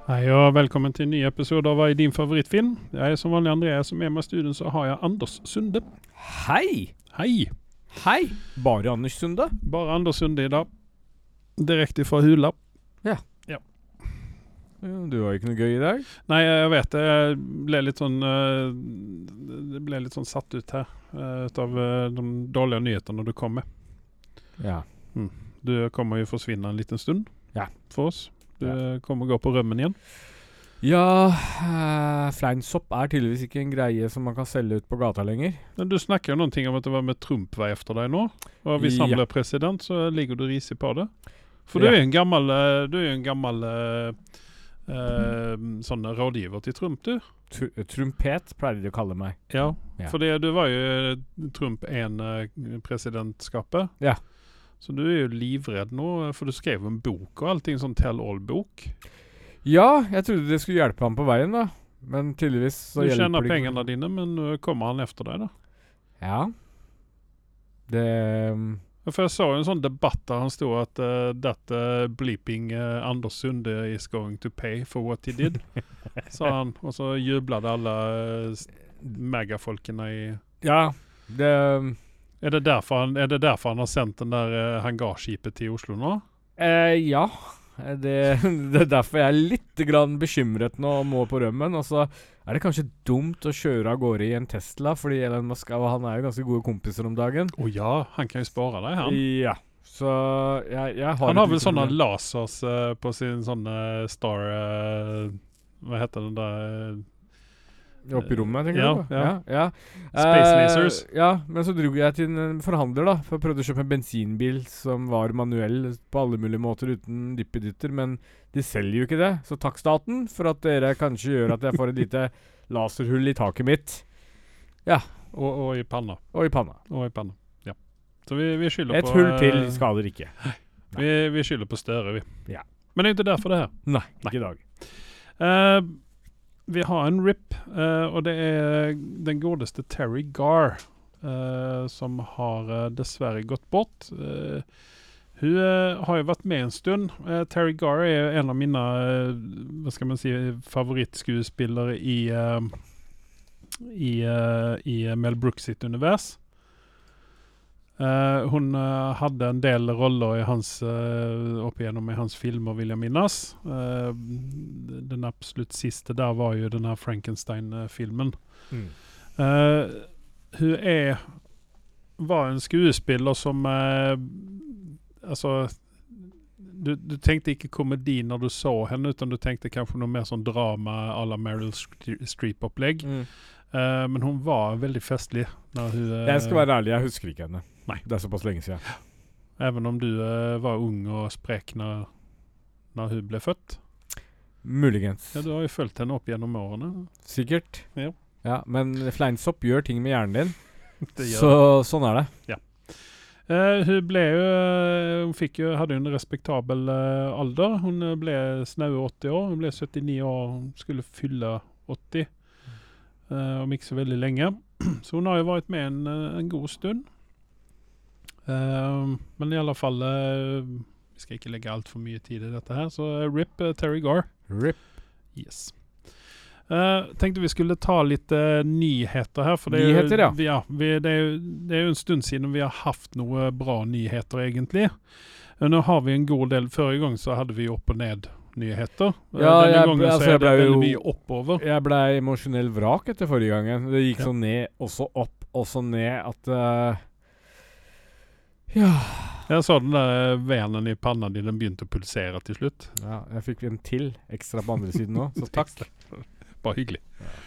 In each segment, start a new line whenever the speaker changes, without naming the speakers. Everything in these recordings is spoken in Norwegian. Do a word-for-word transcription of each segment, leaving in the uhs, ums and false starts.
Hei og velkommen til en ny episode av Hva er din favorittfilm? Jeg er som vanlig Andreas, som er med i studion, så har jeg Anders Sunde.
Hei!
Hei!
Hei! Bare Anders Sunde?
Bare Anders Sunde i dag. Direkte fra Hula.
Ja.
Ja.
Du har ikke noe gøy i dag?
Nei, jeg vet det. Jeg ble litt sånn uh, Det ble litt sånn satt ut her uh, ut av uh, de dårlige nyhetene du kom med.
Ja.
Mm. Du kommer jo forsvinne en liten stund
Ja.
for oss. Du
Ja.
kommer gå på rømmen igjen.
Ja, uh, fleinsopp er tydeligvis ikke en greie som man kan selge ut på gata lenger.
Men du snakker jo noen ting om at det var med Trump var efter deg nå. Og hvis han
Ja.
blir president, så ligger du risig på det. For
Ja.
du er jo en gammel, eh, du er jo en gammel eh, eh, sånn rådgiver til Trump, du.
Tr trumpet pleier de å kalle meg.
Ja,
Ja.
for det, du var jo Trump en eh, presidentskapet.
Ja.
Så du er jo livredd nå, for du skrev en bok og allting, sånn tell-all-bok.
Ja, jeg trodde det skulle hjelpe ham på veien da. Men tydeligvis så
Du
hjelper
tjener
det ikke.
pengene dine, men nå kommer han efter deg da.
Ja. Det... um,
For jeg så en sånn debatt der han stod at uh, that uh, bleeping uh, Anders Sunde is going to pay for what he did, sa han. Og så jublade alle uh, megafolkene i...
Ja, det... um,
Er det derfor han, er det derfor han har sendt den der uh, hangarskipet til Oslo nå?
Eh, ja, det, det er derfor jeg er litt grann bekymret nå og må på rømmen. Og så er det kanskje dumt å kjøre av gårde i en Tesla, fordi Elon Musk og han er jo ganske gode kompiser om dagen.
Å ja, han kan jo spare deg, han.
Ja, så jeg, jeg har
Han har
et
vel
lite
sånne
problem.
lasers uh, på sin sånne Star... Uh, hva heter den der...
Oppe i rommet, tenker
Ja,
du på?
ja.
ja.
Space
Eh,
lasers.
Ja, men så dro jeg til en forhandler da, for jeg prøvde å kjøpe en bensinbil som var manuell på alle mulige måter uten dippedytter, men de selger jo ikke det. Så takk staten for at dere kanskje gjør at jeg får et lite laserhull i taket mitt. Ja,
Og, og i panna.
og i panna.
Og i panna, ja. Så vi, vi skylder
Et
på...
hull
uh,
til skader ikke.
Vi, vi skylder på Støre, vi.
Ja.
Men det er ikke derfor det her.
Nei, ikke i dag.
Eh, vi har en rip, eh, og det er den godeste Terry Garr, eh, som har eh, dessverre gått bort. Eh, hun eh, har jo vært med en stund. Eh, Terry Garr er en av mine eh, hva skal man si, favorittskuespillere i, eh, i, eh, i Mel Brooks sitt univers. Uh, hun uh, hadde en del roller i hans, uh, opp igjennom i hans filmer, vil jeg minnes. Uh, den absolutt siste der var jo den her Frankenstein-filmen.
Mm.
Uh, hun er var en skuespiller som uh, altså du, du tenkte ikke komedi når du så henne, utan du tenkte kanskje noe mer sånn drama à la Meryl Streep-opplegg.
Mm.
Uh, men hun var veldig festlig når hun uh,
Jeg skal være ærlig, jeg husker ikke henne.
Nei.
Det er såpass lenge siden.
Även om du uh, var ung og sprek når, når hun ble født.
Muligens.
Ja, du har jo følt henne opp gjennom årene.
Sikkert.
Ja.
Ja, men fleinsopp gjør ting med hjernen din.
Det gjør
Så sånn er det.
Eh, hun ble jo, eh, hun fikk jo, hadde jo en respektabel eh, alder. Hun eh, ble snaue åtti år. Hun ble syttini år, hun skulle fylle åtti. eh, om ikke så veldig lenge. Så hun har jo vært med en, eh, en god stund. Eh, men i alle fall, eh, vi skal ikke legge alt for mye tid i dette her, så eh, rip eh, Terry Garr.
Rip.
Yes. Uh, tenkte vi skulle ta litt uh, nyheter her. For det
Nyheter,
er,
ja.
jo- vi, ja vi, det, er jo, det er jo en stund siden vi har haft noe bra nyheter, egentlig. Uh, nå har vi en god del. Forrige gang så hadde vi opp og ned nyheter. Uh,
Ja,
denne
jeg-
gangen
altså,
så
jeg
er det
ble
veldig
jo-
mye oppover.
Jeg ble emosjonell vrak etter forrige gangen. Det gikk
Ja.
så ned, og så opp, og så ned at uh, Ja.
Jeg så den der venen i panna din, den begynte å pulsere til slutt.
Ja, jeg fikk en til ekstra på andre siden nå, så takk.
Bare hyggelig.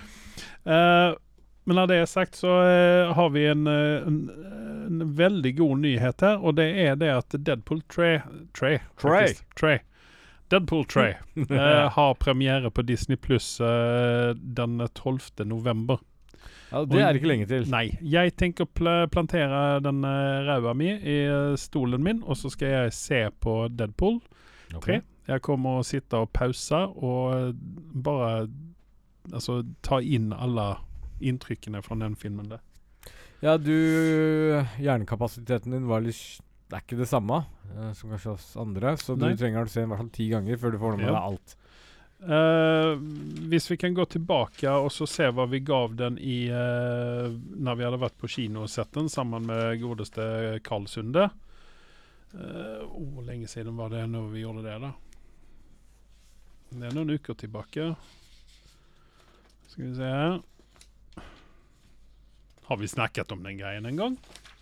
Uh, men når det er sagt, så uh, har vi en, uh, en, en veldig god nyhet her, og det er det at Deadpool tre tre, faktisk. tre Deadpool tre uh, har premiere på Disney Plus uh, den tolvte november.
Ja, det er ikke lenge til.
Nei, jeg tenker å pl plantere den uh, ræva mi i uh, stolen min, og så skal jeg se på Deadpool tre. Jeg kommer å sitte og pause og bare altså, ta inn alle inntrykkene fra den filmen der.
Ja, du Hjernekapasiteten din var litt Det er ikke det samme uh, som kanskje oss andre, så
Nei.
du trenger å se den i hvert fall ti ganger før du får med
Ja.
deg alt.
Eh, hvis vi kan gå tilbake og så se hva vi gav den i eh, når vi hadde vært på kino og sett den sammen med godeste Carl Sunde. Uh, oh, lenge siden var det når vi gjorde det da. Det er noen uker tilbake. Skal vi se her. Har vi snakket om den greien en gang?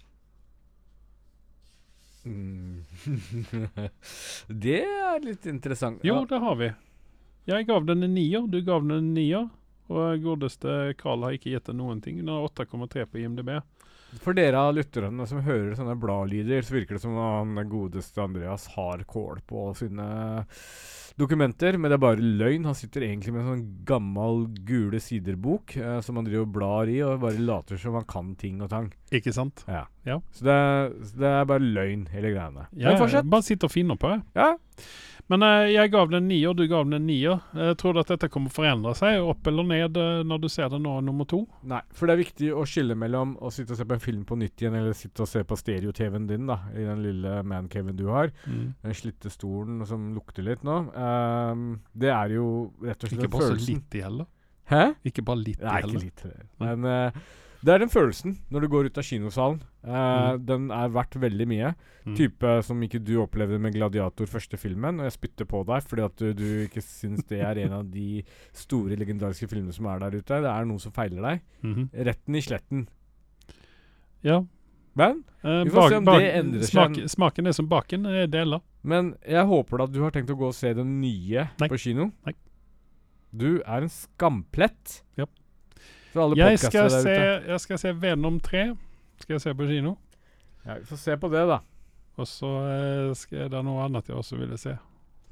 Mm. Det er litt interessant.
Jo,
Ja.
det har vi. Jeg gav den en nier, du gav den en nier. Og godeste Carl har ikke gitt den noen ting. Den har åtte komma tre på I M D B.
For dere av lytterne som hører sånne bladlyder, så virker det som han godeste Andreas har kål på sine dokumenter, men det er bare løgn. Han sitter egentlig med en sånn gammel gule siderbok eh, som han driver og blar i, og bare later som han kan ting og tang.
Ikke sant?
Ja.
Ja.
Så det, er- så det er bare løgn, hele greiene.
Ja,
Men fortsett.
bare sitter og finner på det.
Ja.
Men eh, jeg gav den en nier, du gav den en nier. Jeg tror du at dette kommer å forandre seg, opp eller ned, eh, når du ser det nå nummer to?
Nei, for det er viktig å skille mellom å sitte og se på en film på nytt igjen, eller sitte og se på stereo-T V-en din, da, i den lille man-caven du har.
Mm.
Den slitte stolen som lukter litt nå. Ehm, det er jo rett og slett
Ikke
den
bare så
følelsen.
litt i heller.
Hæ?
Ikke bare litt
Nei,
i heller.
ikke litt. Men eh, det er den følelsen når du går ut av kinosalen. Eh,
Mm.
Den er verdt veldig mye.
Mm.
Type som ikke du opplevde med Gladiator første filmen, og jeg spytter på deg fordi at du, du ikke syns det er en av de store legendariske filmene som er der ute. Det er noe som feiler deg.
Mhm.
Retten i sletten.
Ja.
Men,
Eh,
Vi får
bak-
se om
bak-
det endrer seg.
smak, smaken er som baken, er deler.
men jeg håper da at du har tenkt å gå og se den nye
Nei.
på kino.
Nei.
Du er en skamplett.
Ja.
For alle
Jeg
podcaster
skal,
der
se,
ute.
jeg skal se Venom tre. Skal jeg se på kino.
Ja, vi får se på det, da.
Og så eh, skal er det noe annet jeg også ville se.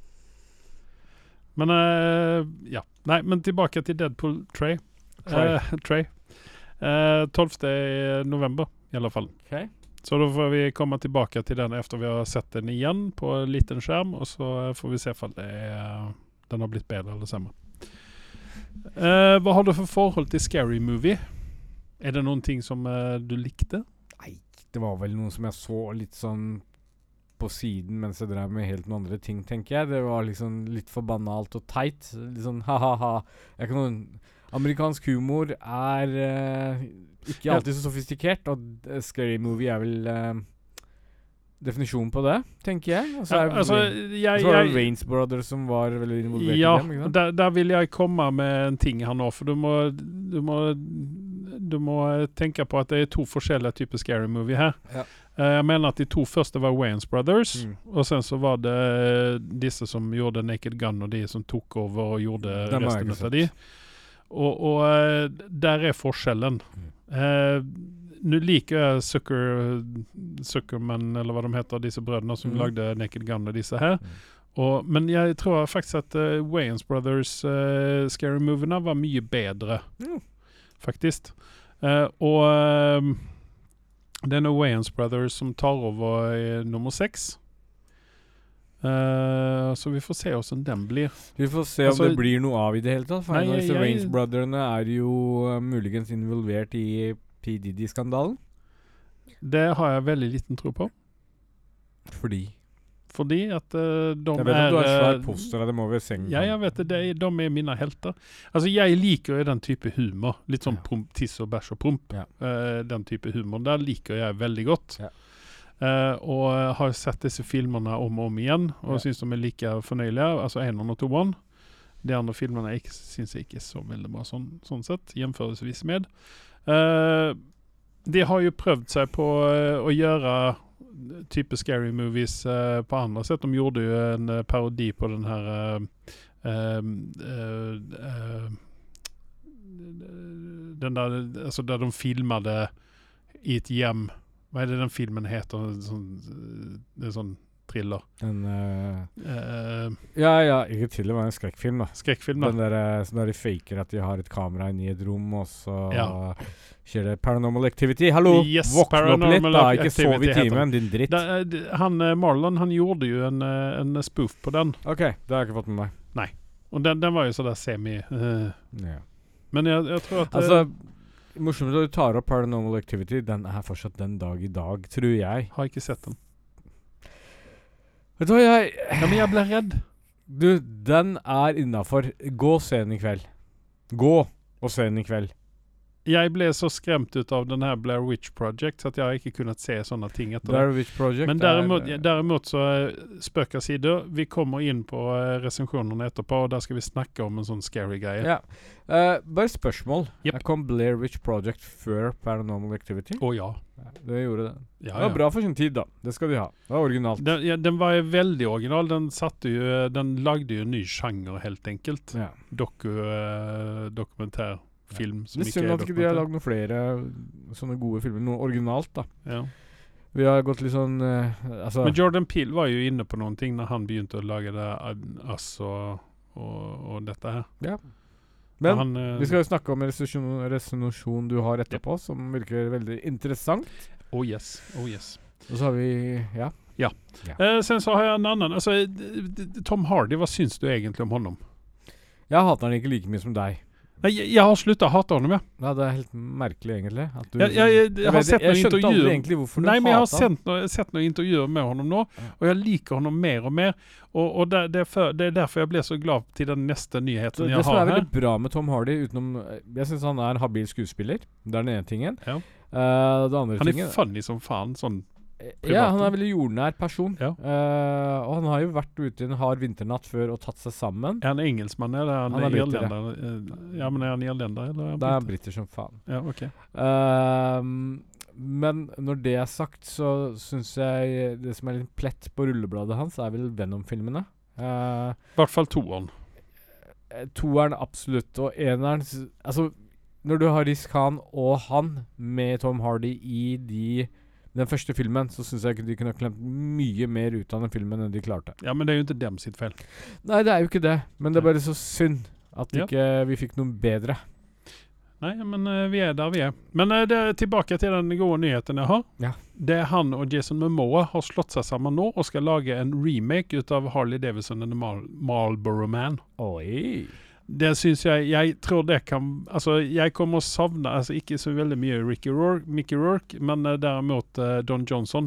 Men eh, ja. Nei, men tilbake til Deadpool tre.
Trey.
Eh, Trey. Eh, tolvte november i alle fall.
Ok.
Så da får vi komme tilbake til den efter vi har sett den igjen på en liten skjerm, og så får vi se om det er, den har blitt bedre eller sämre. Eh, hva har du for forhold til Scary Movie? Er det noen ting som eh, du likte?
Nei, det var vel noe som jeg så litt sånn på siden mens jeg drev med helt noen andre ting, tenker jeg. Det var liksom litt for banalt og teit. Litt sånn ha-ha-ha. Jeg kan Amerikansk humor er eh, ikke
Ja.
alltid så sofistikert, og eh, Scary Movie er vel eh, definisjonen på det, tenker jeg. Og så
Ja,
er
altså,
Wayne-
jeg,
så var det
jeg,
Wayans Brothers som var veldig involvert
ja,
i dem. Ikke sant?
der, der vil jeg komme med en ting her nå, for du må, du må, du må tenke på at det er to forskjellige typer Scary Movie her.
Ja.
Eh, jeg mener at de to første var Wayans Brothers,
Mm.
og sen så var det disse som gjorde Naked Gun, og de som tok over og gjorde
Dem har jeg
resten
ikke
av de. Og, og eh, der er forskjellen.
Mm.
Eh, Nå liker jeg Zucker, Zuckerman, eller hva de heter, disse brødrene som
Mm.
lagde Naked Gun og disse her.
Mm.
Og, men jeg tror faktisk at uh, Wayans Brothers uh, Scary Moviene var mye bedre,
Mm.
faktisk. Eh, og eh, det er nå Wayans Brothers som tar over i nummer seks. Eh, så vi får se hvordan den blir.
Vi får se om
Altså-
det blir noe av i det hele tatt. For
Nei,
en av disse
jeg-
Wayans-brødrene er jo uh, muligens involvert i P. Diddy-skandalen.
Det har jeg veldig liten tro på.
Fordi
Fordi at eh, de
Jeg vet
er
at du har en svær
eh,
poster av dem over sengen.
Ja, jeg vet det. De, de er mine helter. Altså, jeg liker jo den type humor. Litt sånn
Ja.
promp, tiss og bæsj og promp.
Ja.
Eh, den type humor. Der liker jeg veldig godt.
Ja.
Eh, og har sett disse filmene om og om igjen, og
Ja.
syns de er like fornøyelige. Altså eneren og toeren. De andre filmene jeg syns jeg ikke er så veldig bra sånn, sånn sett, jevnførelsesvis med. Eh, de har jo prøvd seg på eh, å gjøre type scary movies eh, på andre sett. De gjorde jo en eh, parodi på den her eh, eh, eh, eh, den der, altså der de filmade i et hjem. Hva er det den filmen heter? Sånn, det er sånn thriller.
En, uh,
Eh,
ja, ja, ikke til det var en skrekkfilm, da.
skrekkfilm, da.
Den der, eh, sånn der de faker at de har et kamera inne i et rom, og så
Ja.
skjer det Paranormal Activity. Hallo!
Yes,
Våkne opp litt,
Paranormal
da! Ikke sov
Activity
i
heter
timen, din dritt.
Da, eh, d- han eh, Marlon, han gjorde jo en, eh, en spoof på den.
OK, det har jeg ikke fått med meg.
Og den, den var jo sådär semi... eh,
Ja.
men jeg, jeg tror at... eh,
Altså, morsomt at du tar opp Paranormal Activity. Den er fortsatt den dag i dag, tror jeg.
har ikke sett den.
Vet du hva, jeg
Ja, men jeg ble redd.
Du, den er innenfor. Gå og se den i kveld. Gå og se den i kveld.
Jeg ble så skremt ut av den her Blair Witch Project så at jeg ikke kunnet se sånne ting etter
Blair
det.
Witch Project
Men däremot, er, däremot så spøker sider. Vi kommer inn på uh, resensionene etterpå, og der skal vi snakke om en sånn scary greie.
Ja. Uh, bare spørsmål.
Yep.
Jeg kom Blair Witch Project før Paranormal Activity?
Å ja.
Det gjorde det.
Ja,
det var
ja.
bra for sin tid, da. Det skal de ha. Det var originalt.
Den, ja, den var veldig original. Den, satte jo, den lagde jo en ny sjanger, helt enkelt.
Ja.
Doku, uh, dokumentær. Film som
det er
ikke
synd
er
at ikke de har lagd noen flere sånne gode filmer. Noe originalt, da.
Ja.
Vi har gått litt sånn uh, altså.
Men Jordan Peele var jo inne på noen ting når han begynte å lage det Us og, og, og dette her.
Ja. Men
han, uh,
vi skal jo snakke om en resolusjon, resolusjon du har etterpå, ja. Som virker veldig interessant.
Oh yes, oh yes.
Og så har vi Ja.
Ja.
ja.
Uh, sen så har jeg en annen. Altså, Tom Hardy, hva syns du egentlig om honom?
Jeg hater han ikke like mye som deg.
Nei, jeg, jeg har sluttet å hate honom, ja.
Ja, det er helt merkelig, egentlig. At du,
jeg, jeg, jeg, jeg har
vet,
sett
jeg,
noen
jeg skjønte
intervjuer.
aldri egentlig hvorfor du
Nei, men jeg har
hater han.
sett, noe, sett noen intervjuer med honom nå, ja. Og jeg liker honom mer og mer. Og, og det, det, er for, det er derfor jeg ble så glad til den neste nyheten
det,
jeg
det som
har
er
her.
veldig bra med Tom Hardy, utenom Jeg synes han er en habil skuespiller. Det er den ene tingen.
Ja.
Uh, det andre
han er
tingen,
funny som faen, sånn privat.
Ja, han er veldig jordnær person.
Ja.
Uh, og han har jo vært ute i en hard vinternatt før og tatt seg sammen.
Er han engelskmann, eller er han,
Han er
irlender? Ja, men er han irlender, eller? Er han
Da er han
britter?
britter som faen.
Ja, ok.
Uh, men når det er sagt, så synes jeg det som er litt plett på rullebladet hans, er vel Venom-filmene. Uh,
I hvert fall toeren.
Toeren absolutt, og eneren s- Altså, når du har Riz Khan og han med Tom Hardy i de den første filmen, så synes jeg ikke de kunne ha klemt mye mer ut av den filmen enn de klarte.
Ja, men det er jo ikke dem sitt feil.
Nei, det er jo ikke det, men det er bare så synd at
Ja.
ikke vi fikk noe bedre.
Nei, men uh, vi er der vi er. Men uh, det er tilbake til den gode nyheten jeg har.
Ja.
Det er han og Jason Momoa har slått seg sammen nå og skal lage en remake ut av Harley Davidson and the Mal Marlboro Man.
Oi.
Det synes jeg, jeg tror det kan, altså jeg kommer å savne, altså ikke så veldig mye Ricky Rourke, Mickey Rourke, men uh, derimot uh, Don Johnson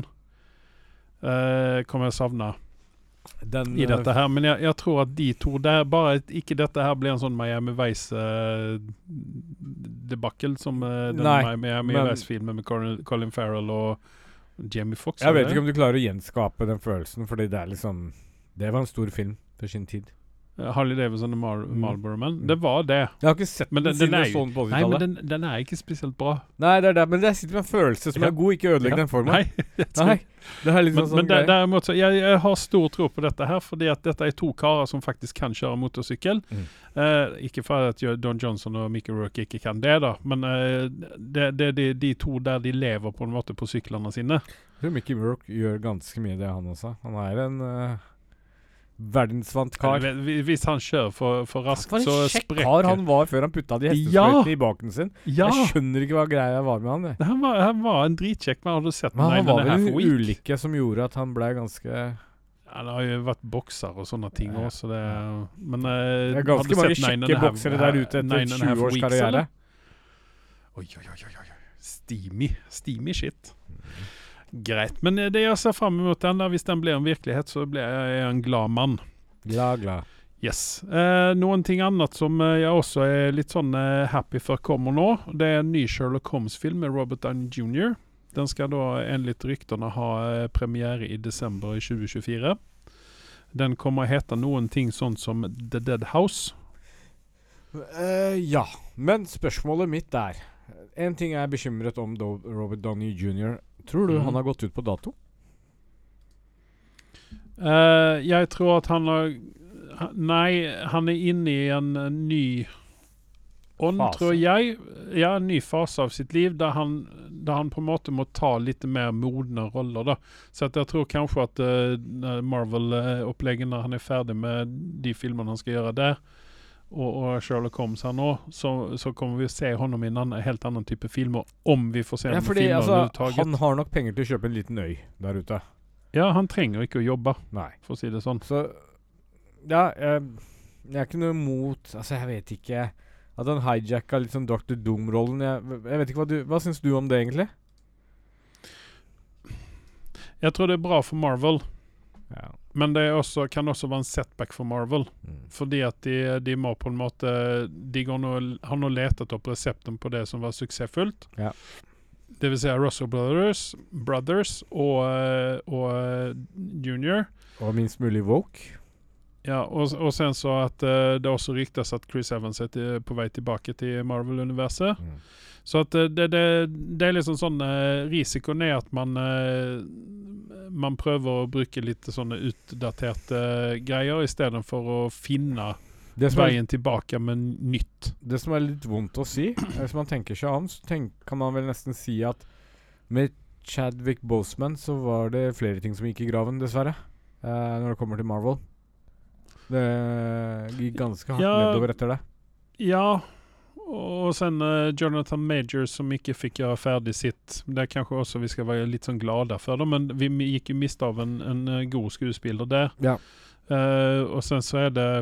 uh, kommer jeg å savne
Den,
i dette her, men jeg, jeg tror at de to der, bare at ikke dette her blir en sånn Miami Vice uh, debakel som uh, den
Nei,
Miami
men-
Vice-filmen med Colin, Colin Farrell og Jamie Foxx.
Jeg vet ikke om du klarer å gjenskape den følelsen, fordi det er liksom Det var en stor film for sin tid.
Harley Davidson og Mar
Mm.
Marlboro Man.
Mm.
Det var det.
Jeg har ikke sett
Men
den,
den- den
siden
er
jeg så den på
Nei, men
åttitallet.
den, den er ikke spesielt bra.
Nei, det er det, men det sitter med en følelse som
Ja.
er god. Ikke ødelegg
Ja.
den for meg.
Nei, jeg tror-
Nei, det er litt
Men,
sånn
men
sånn
der,
greie.
derimot så jeg, jeg har stor tro på dette her, fordi at dette er to karer som faktisk kan kjøre motorsykkel.
Mm.
Eh, ikke for at jo- Don Johnson og Mickey Rourke ikke kan det, da, men eh, det det er de, de to der de lever på en måte på syklene sine.
Jeg tror Mickey Rourke gjør ganske mye det, han også. Han er en uh, verdensvant kar.
Eller, hvi- Hvis han kjører for, for raskt,
For en
så
kjekk
sprekker
kar han var før han putta de
Ja!
hestesprøytene i baken sin.
Ja!
Jeg skjønner ikke hva greia var med han. Jeg.
Han var, han var en dritkjekk mann. Har du sett
Men
Nei,
han
men
var
det
vel
her
en
for weak?
ulykke som gjorde at han ble ganske
Han har jo vært bokser og sånne ting
Ja.
også, så det Men eh,
Det er
har du
ganske mange
sett Nine and a
kjekke
Half-
boksere der ute
Nine
etter
and a Half
tjue års
Weeks,
karriere.
eller? Oi, oi, oi, oi, oi. Steamy. Steamy shit. Greit. Men eh, det jeg ser fram mot den, da, hvis den blir en virkelighet, så blir jeg en glad mann.
Glad, glad.
Yes. Eh, noen ting annet som eh, jeg også er litt sånn eh, happy for kommer nå, det er en ny Sherlock Holmes-film med Robert Downey junior Den skal da enligt ryktene ha eh, premiere i desember i tjue tjuefire. Den kommer å hete noen ting sånn som The Dead House.
Eh, ja, men spørsmålet mitt er en ting jeg er bekymret om Do Robert Downey junior Tror du
Mhm.
han har gått ut på dato?
Eh, jeg tror at han har han- Nei, han er inne i en, eh, ny ånd,
Fase.
tror jeg. Ja, en ny fase av sitt liv der han, der han på en måte må ta litt mer modne roller. Da. Så at jeg tror kanskje at uh, Marvel-opplegget, når han er ferdig med de filmene han skal gjøre der, og, og Sherlock Holmes her nå, så, så kommer vi å se honom i en annen, helt annen type filmer, om vi får se
Ja,
noen
fordi
filmer
altså,
overhodet.
han har nok penger til å kjøpe en liten øy der ute.
Ja, han trenger ikke å jobbe,
Nei.
for å si det sånn.
Så ja, jeg, jeg er ikke noe imot Altså, jeg vet ikke at han hijacka litt sånn Doctor Doom-rollen. Jeg, jeg vet ikke Hva du Hva syns du om det, egentlig?
Jeg tror det er bra for Marvel.
Ja.
Men det er også, kan også være en setback for Marvel.
Mm.
Fordi at de, de må på en måte De går nå, har nå letet opp resepten på det som var suksessfullt.
Ja.
Det vil si Russell Brothers, Brothers og, eh, og eh, Junior.
Og minst mulig woke.
Ja, og, og sen så at eh, det også ryktes at Chris Evans er til, på vei tilbake til Marvel-universet.
Mm.
Så at eh, det, det, det er liksom sånn eh, risikoen er at man eh, man prøver å bruke litt sånne utdaterte greier i stedet for å finne
Det som, er,
veien tilbake med nytt.
det som er litt vondt å si, eh, hvis man tenker seg om, så tenk, kan man vel nesten si at med Chadwick Boseman så var det flere ting som gikk i graven, dessverre, eh, når det kommer til Marvel. Det gikk ganske hardt
Ja.
nedover etter det.
Ja, og sen uh, Jonathan Majors som ikke fikk gjøre ferdig sitt. Det er kanskje også vi skal være litt sånn glade for det, men vi mi- gikk jo miste av en, en uh, god skuespiller der.
Ja.
Uh, og sen så er det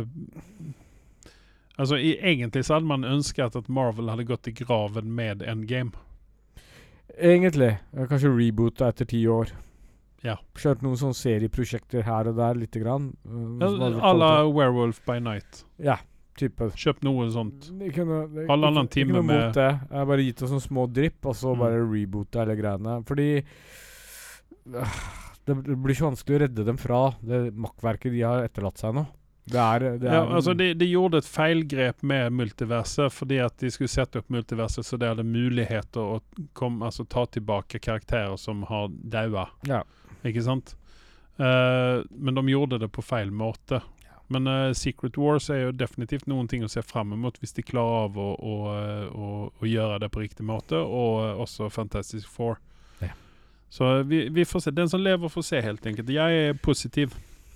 Altså i, egentlig så hadde man ønsket at Marvel hadde gått i graven med Endgame.
Egentlig. eh, Kanskje reboota etter ti år.
Ja.
Kjørt noen sånne serieprosjekter her og der, lite grann. eh,
Ja,
som hadde
à la
kvalitet.
Werewolf by Night.
Ja, type.
Kjøp noe sånt.
Det kunne, det,
Halvannen
ikke- ikke
time
noe
med-
mot det. Jeg har bare gitt oss sånne små drypp, og så
Mm.
bare reboota hele greiene. Fordi øh, det, det blir så vanskelig å redde dem fra det makkverket de har etterlatt seg nå. Det er, det er
Ja, altså de, de gjorde et feilgrep med multiverset fordi at de skulle sette opp multiverset så det hadde muligheter å kom, altså, ta tilbake karakterer som har daua.
Ja.
Ikke sant? Eh, men de gjorde det på feil måte. Men eh, Secret Wars er jo definitivt noen ting å se frem mot hvis de klarer av å, å, å, å gjøre det på riktig måte, og eh, også Fantastic Four.
Ja.
Så vi, vi får se. Den som lever får se, helt enkelt. Jeg er positiv.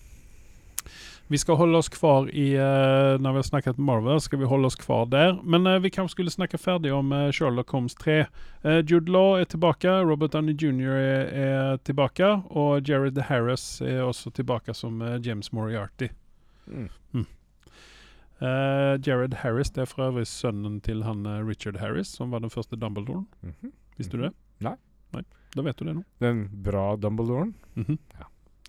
Vi skal holde oss kvar i, uh, når vi har snakket Marvel, skal vi holde oss kvar der. Men uh, vi kanskje skulle snakke ferdig om uh, Sherlock Holmes tre. Uh, Jude Law er tilbake, Robert Downey junior er, er tilbake, og Jared Harris er også tilbake som uh, James Moriarty.
Mm.
Mm. Uh, Jared Harris, det er for øvrig sønnen til han uh, Richard Harris, som var den første Dumbledore.
Mhm.
Visste du det?
Nei.
Nei, da vet du det nå.
Den bra Dumbledoren.
Mhm.
Ja.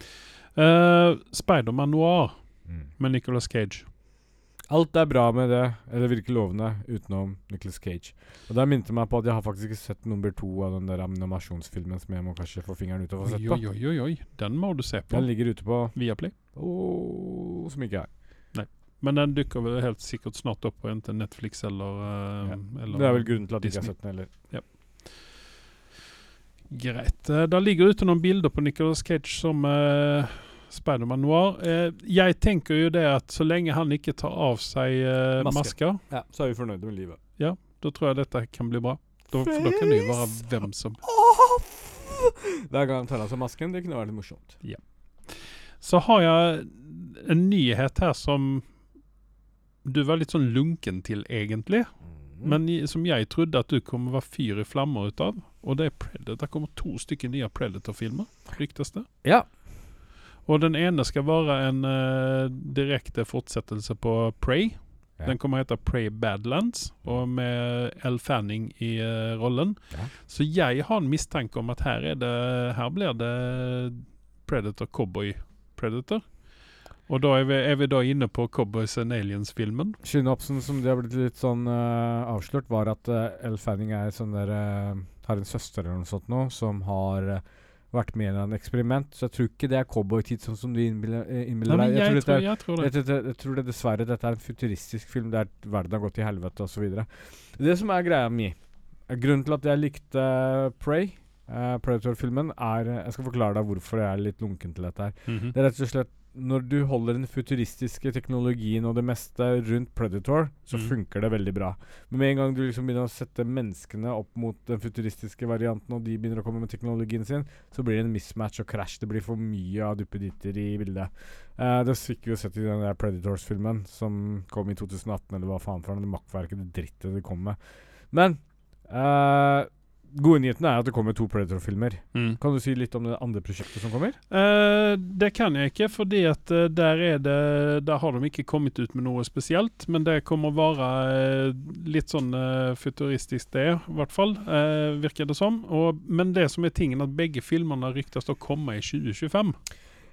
Uh, Spider-Man Noir
Mm.
med Nicolas Cage.
Alt er bra med det, eller virker lovende, utenom Nicolas Cage. Og det minte meg på at jeg har faktisk ikke sett nummer to av den der animasjonsfilmen som jeg må kanskje få fingeren ut og få sett
Oi,
på.
oi, oi, oi, oi. Den må du se på.
Den ligger ute på
Viaplay.
Åh, som ikke er.
Men den dukker vel helt sikkert snart opp på enten Netflix eller, uh,
Ja.
eller
Det er vel grunnen til at jeg ikke
Disney.
har sett den heller.
Greit. Uh, der ligger ute noen bilder på Nicolas Cage som uh, Spider-Man Noir. Uh, jeg tenker jo det at så lenge han ikke tar av seg uh,
Maske.
masker,
Ja, så er vi fornøyde med livet.
da tror jeg dette kan bli bra. Da, for da kan det jo være hvem som
Hver gang han tar av seg masken, det kunne være litt morsomt.
Så har jeg en nyhet her som du var litt sånn lunken til, egentlig.
Mm.
Men i, som jeg trodde at du kommer være fyr i flammer ut av. Og det er Predator. Det kommer to stykker nye Predator-filmer, ryktes det.
Ja.
Og den ene skal være en uh, direkte fortsettelse på Prey.
Ja.
Den kommer å hete Prey Badlands, og med Elle Fanning i uh, rollen.
Ja.
Så jeg har en mistanke om at her, er det, her blir det Predator Cowboy Predator. Og da er vi, er vi da inne på Cowboys and Aliens-filmen.
Synopsen som det har blitt litt sånn eh, avslørt, var at uh, Elle Fanning er sånn der eh, har en søster eller noe sånt nå, som har eh, vært med i en eksperiment. Så jeg tror ikke det er cowboy-tid sånn som du innbiller eh, innbiller
Nei,
deg.
men jeg,
tror
tror,
dette er-
jeg tror det.
Jeg, tror- jeg tror det dessverre dette er en futuristisk film der verden har gått til helvete og så videre. Det som er greia mi, grunnen til at jeg likte Prey, uh, Predator-filmen, er Jeg skal forklare deg hvorfor jeg er litt lunken til dette her.
Mhm.
Det er rett og slett når du holder den futuristiske teknologien og det meste rundt Predator, så
Mhm.
funker det veldig bra. Men med en gang du liksom begynner å sette menneskene opp mot den futuristiske varianten, og de begynner å komme med teknologien sin, så blir det en mismatch og krasj. Det blir for mye av duppeditter i bildet. Eh, det fikk vi jo sett i den der Predators-filmen som kom i to tusen atten, eller hva faen for noe, det makkverket, det drittet det kom med. Men eh, gode nyheten er at det kommer to Predator-filmer.
Mm.
Kan du si litt om det andre prosjektet som kommer?
Eh, det kan jeg ikke, fordi at eh, der er det Der har de ikke kommet ut med noe spesielt, men det kommer å være eh, litt sånn eh, futuristisk det, i hvert fall, eh, virker det som. Og, men det som er tingen, at begge filmene ryktes å komme i tjue tjuefem.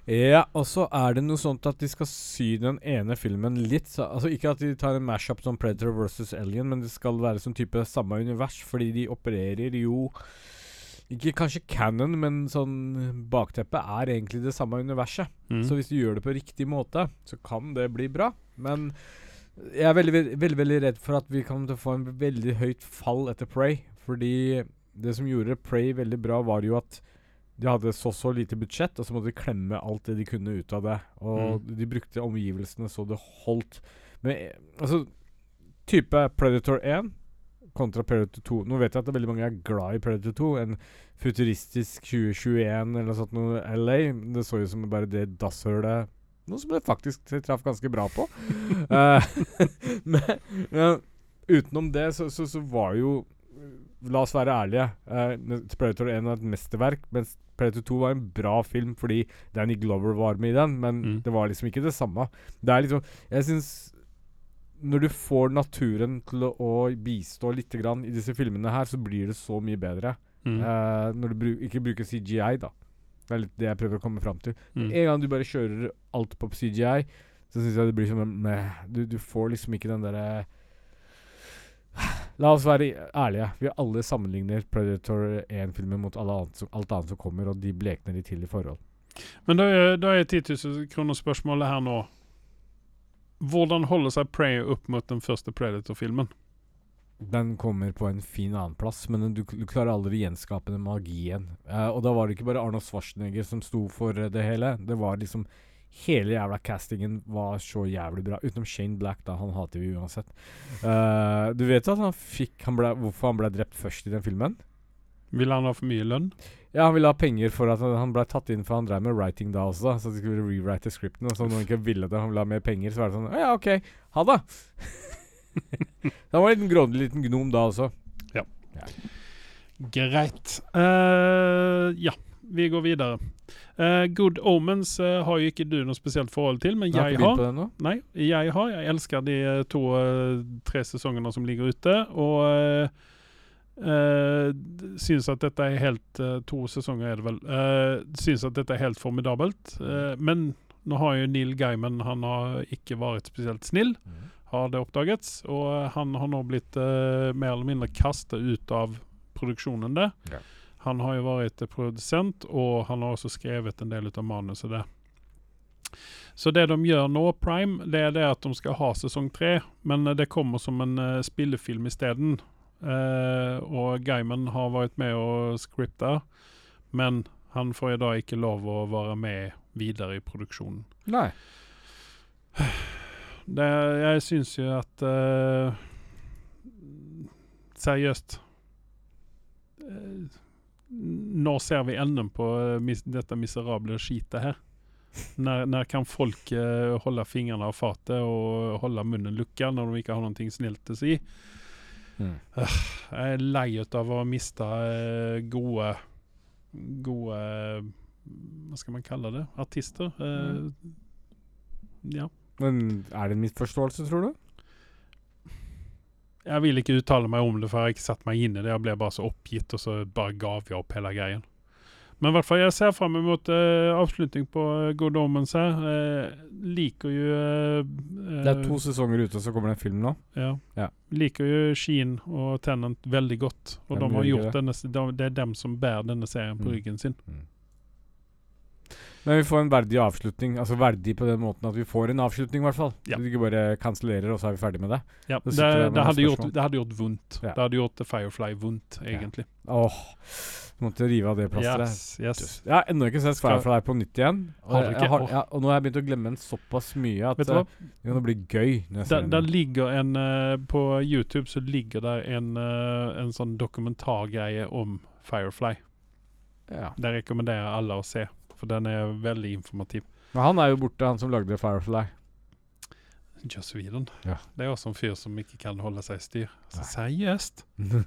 Ja, og så er det noe sånt at de skal sy den ene filmen litt så, altså ikke at de tar en mashup som Predator versus Alien, men det skal være sånn type samme univers, fordi de opererer jo ikke kanskje canon, men sånn bakteppet er egentlig det samme universet.
Mm.
Så hvis du gjør det på riktig måte, så kan det bli bra. Men jeg er veldig, veldig, veldig, veldig redd for at vi kan få en veldig høyt fall etter Prey, fordi det som gjorde Prey veldig bra var jo at de hadde så så lite budsjett, og så måtte de klemme alt det de kunne ut av det. Og
Mm.
de brukte omgivelsene så det holdt. Men eh, altså, type Predator one kontra Predator two. Nå vet jeg at det er veldig mange er glad i Predator two. En futuristisk tjue tjueen eller noe sånt noe L A. Det så ut som bare det dasshølet. Noe som det faktisk traff ganske bra på. uh, men, men utenom det så, så, så var jo la oss være ærlige. Uh, Predator one var et mesterverk, mens Predator two var en bra film fordi Danny Glover var med i den, men
Mm.
det var liksom ikke det samme. Det er liksom Jeg syns når du får naturen til å, å bistå litt grann i disse filmene her, så blir det så mye bedre.
Mm.
Uh, når du bru ikke bruker C G I, da. Det er litt det jeg prøver å komme fram til.
Mm.
En gang du bare kjører alt på C G I, så syns jeg det blir sånn meh. Du, du får liksom ikke den derre La oss være ærlige. Vi alle sammenligner Predator one-filmen mot alle annet som, alt annet som kommer, og de blekner de til i forhold.
Men da er, da er ti tusen kroner spørsmålet her nå. Hvordan holder seg Prey opp mot den første Predator-filmen?
Den kommer på en fin annen plass, men du, du klarer aldri å gjenskape den magien. Uh, og da var det ikke bare Arnold Schwarzenegger som sto for uh, det hele. Det var liksom hele jævla castingen var så jævlig bra. Utenom Shane Black, da. Han hater vi uansett. Uh, du vet at han fikk han ble, hvorfor han ble drept først i den filmen?
Vil han ha for mye lønn?
Ja, han ville ha penger for at han, han ble tatt inn, for han drev med writing da også, så de skulle rewrite scripten. Og så når han ikke ville det, han ville ha mer penger, så var det sånn Å ja, OK. Ha det! Han var en liten grådig liten gnom da også.
Ja. ja. Greit. Uh, ja, vi går videre. Uh, Good Omens uh, har jo ikke du noe spesielt forhold til, men
Har
jeg
ikke begynt
har.
på den nå?
Nei, jeg har. Jeg elsker de uh, to, uh, tre sesongene som ligger ute, og uh, uh, synes at dette er helt uh, To sesonger er det vel. Uh, synes at dette er helt formidabelt. Uh, men nå har jo Neil Gaiman, han har ikke vært spesielt snill,
Mm.
har det oppdaget, og uh, han har nå blitt uh, mer eller mindre kastet ut av produksjonen der.
Ja.
Han har jo vært produsent, og han har også skrevet en del av manuset der. Så det de gjør nå, Prime, det er det at de skal ha sesong tre, men uh, det kommer som en uh, spillefilm i stedet. Uh, og Gaiman har vært med å skripte, men han får i dag ikke lov å være med videre i produksjonen.
Nei.
Det, jeg synes jo at uh, seriøst uh, nå ser vi enden på uh, mis dette miserable skitet her. När, när kan folk uh, hålla fingrarna av fatet och hålla munnen lukka när de inte har någonting snällt att si?
Mm.
Uh, jeg er lei av å miste uh, gode gode uh, hva skal man kalle det? Artister. Uh,
Mm.
Ja.
Men er det en misforståelse, tror du?
Jeg vil ikke uttale meg om det, for jeg har ikke satt meg inn i det. Jeg ble bare så oppgitt, og så bare gav jeg opp hele greien. Men i hvert fall, jeg ser frem mot uh, avslutning på uh, Good Omens her. Uh, liker jo uh,
Det er to sesonger ute, og så kommer det en film nå.
Ja.
Ja.
Liker jo Sheen og Tennant veldig godt. Og
Ja,
de har
men
gjort
det.
denne, de, det er dem som bærer denne serien på
Mm.
ryggen sin.
Mm. Men vi får en verdig avslutning. Altså verdig på den måten at vi får en avslutning, i hvert fall.
Ja.
Så du ikke bare kansellerer, og så er vi ferdig med det.
Ja,
Da
det,
sitter jeg med
det,
noen
hadde gjort,
spørsmål.
det hadde gjort vondt.
Ja.
Det hadde gjort Firefly vondt,
Ja.
egentlig.
Åh, du måtte rive av det plasteret.
Yes, yes.
Jeg har ennå ikke sett Firefly på nytt igjen. Og,
Har du ikke?
jeg har,
Åh.
ja, og nå har jeg begynt å glemme den såpass mye at
Vet du hva?
eh, det kan bli gøy. Når jeg ser
Der, der
den.
ligger en uh, På YouTube så ligger der en, uh, en sånn dokumentargreie om Firefly.
Ja.
Det rekommenderer alle å se, for den er veldig informativ.
Men han er jo borte, han som lagde Firefly.
Joss Whedon.
Ja.
Det er også en fyr som ikke kan holde seg i styr. Så
Nei.
seriøst.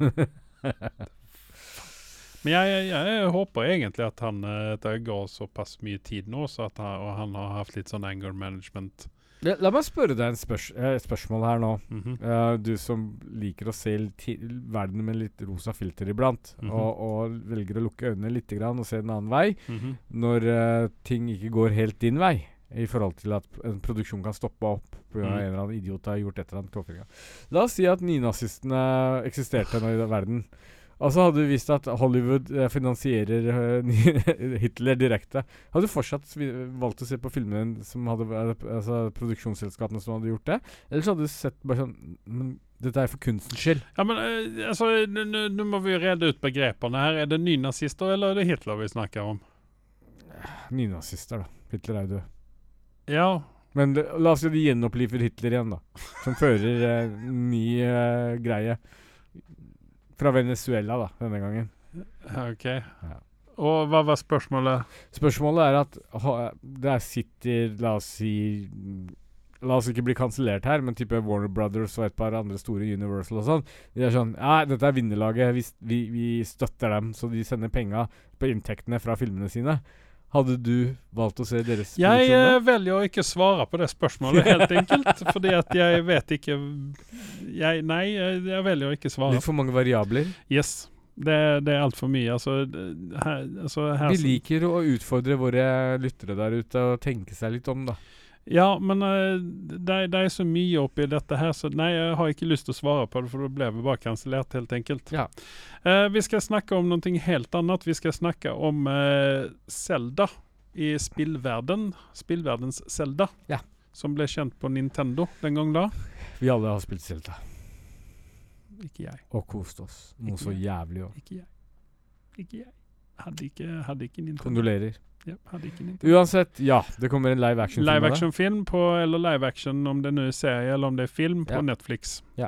Men jeg, jeg, jeg håper egentlig at han uh, det går såpass mye tid nå, så at han, og han har hatt litt sånn anger management
La, la meg spørre deg en spørs, eh, spørsmål her nå.
Mhm.
Eh, du som liker å se litt ti- verden med litt rosa filter iblant,
Mhm.
og, og velger å lukke øynene litt grann og se en annen vei,
Mhm.
når eh, ting ikke går helt din vei, i forhold til at en produksjon kan stoppe opp på grunn av
Mm.
en eller annen idiot har gjort et eller annet klåfingra. La oss si at nynazistene eksisterte nå i verden. Og så hadde du visst at Hollywood eh, finansierer eh, ny- Hitler direkte. Hadde du fortsatt svi- valgt å se på filmene som hadde eh, altså produksjonsselskapene som hadde gjort det? Eller så hadde du sett bare sånn Men dette er for kunstens skyld.
Ja, men eh, altså, nu, nu, nu må vi reda ut begrepene her. Er det nynazister eller er det Hitler vi snakker om?
Nynazister, da. Hitler er jo død.
Ja,
Men det, la oss si de gjenoppliver Hitler igjen, da. Som fører eh, ny eh, greie. Fra Venezuela, da, denne gangen.
ok.
Ja.
Og hva var spørsmålet?
Spørsmålet er at ha, der sitter, la oss si mm, La oss ikke bli kansellert her, men type Warner Brothers og et par andre store Universal og sånn. De er sånn Ja, dette er vinnerlaget. Vi, vi, vi støtter dem, så de sender penga på inntektene fra filmene sine. Hadde du valgt å se deres
Jeg
produksjon da?
eh, velger å ikke svare på det spørsmålet, helt enkelt. Fordi at jeg vet ikke jeg, Nei, jeg, jeg velger å ikke svare.
Litt for mange variabler.
Yes. Det, det er altfor mye. Altså, det- her, altså her,
Vi liker å utfordre våre lyttere der ute og tenke seg litt om, da.
Ja, men eh, det, det er så mye oppi dette her, så nei, jeg har ikke lyst til å svare på det, for da ble vi bare kansellert, helt enkelt.
Ja.
Eh, vi skal snakke om noe helt annet. Vi skal snakke om eh, Zelda i spillverden. Spillverdens Zelda.
Ja.
Som ble kjent på Nintendo den gang da.
Vi alle har spilt Zelda
Ikke jeg.
og kost oss. Noe
Ikke
så
jeg.
jævlig òg.
Ikke jeg. Ikke jeg. Hadde ikke, hadde ikke Nintendo.
Kondolerer.
Ja, hadde ikke Nintendo.
Uansett, ja, det kommer en live action-film
Live
av det.
action-film på, eller live action om det nu er serie eller om det er film på
Ja.
Netflix.
Ja.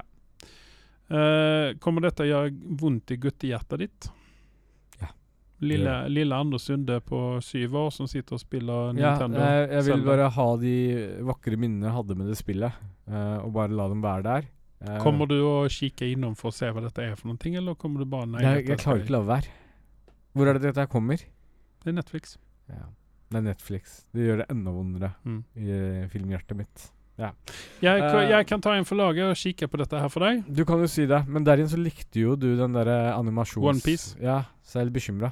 Eh, kommer dette gjøre vondt i guttehjertet ditt?
Ja.
Lille,
Ja.
lille Anders Sunde på syv år som sitter og spiller
Ja,
Nintendo.
jeg, jeg vil
Zelda.
bare ha de vakre minnene jeg hadde med det spillet, eh, og bare la dem være der. Eh,
Kommer du å kikke innom for å se hva dette er for noe, eller kommer du bare nei?
jeg,
dette
jeg klarer
skal-
ikke å la være. Hvor er det dette her kommer?
Det er Netflix.
Ja. Det er Netflix. Det gjør det enda vondere
Mm.
i eh, filmhjertet mitt.
Jeg,
Eh.
jeg kan ta en for laget og kikke på dette her for deg.
Du kan jo si det, men der igjen så likte jo du den derre animasjons...
One Piece.
Ja, så jeg er litt bekymra.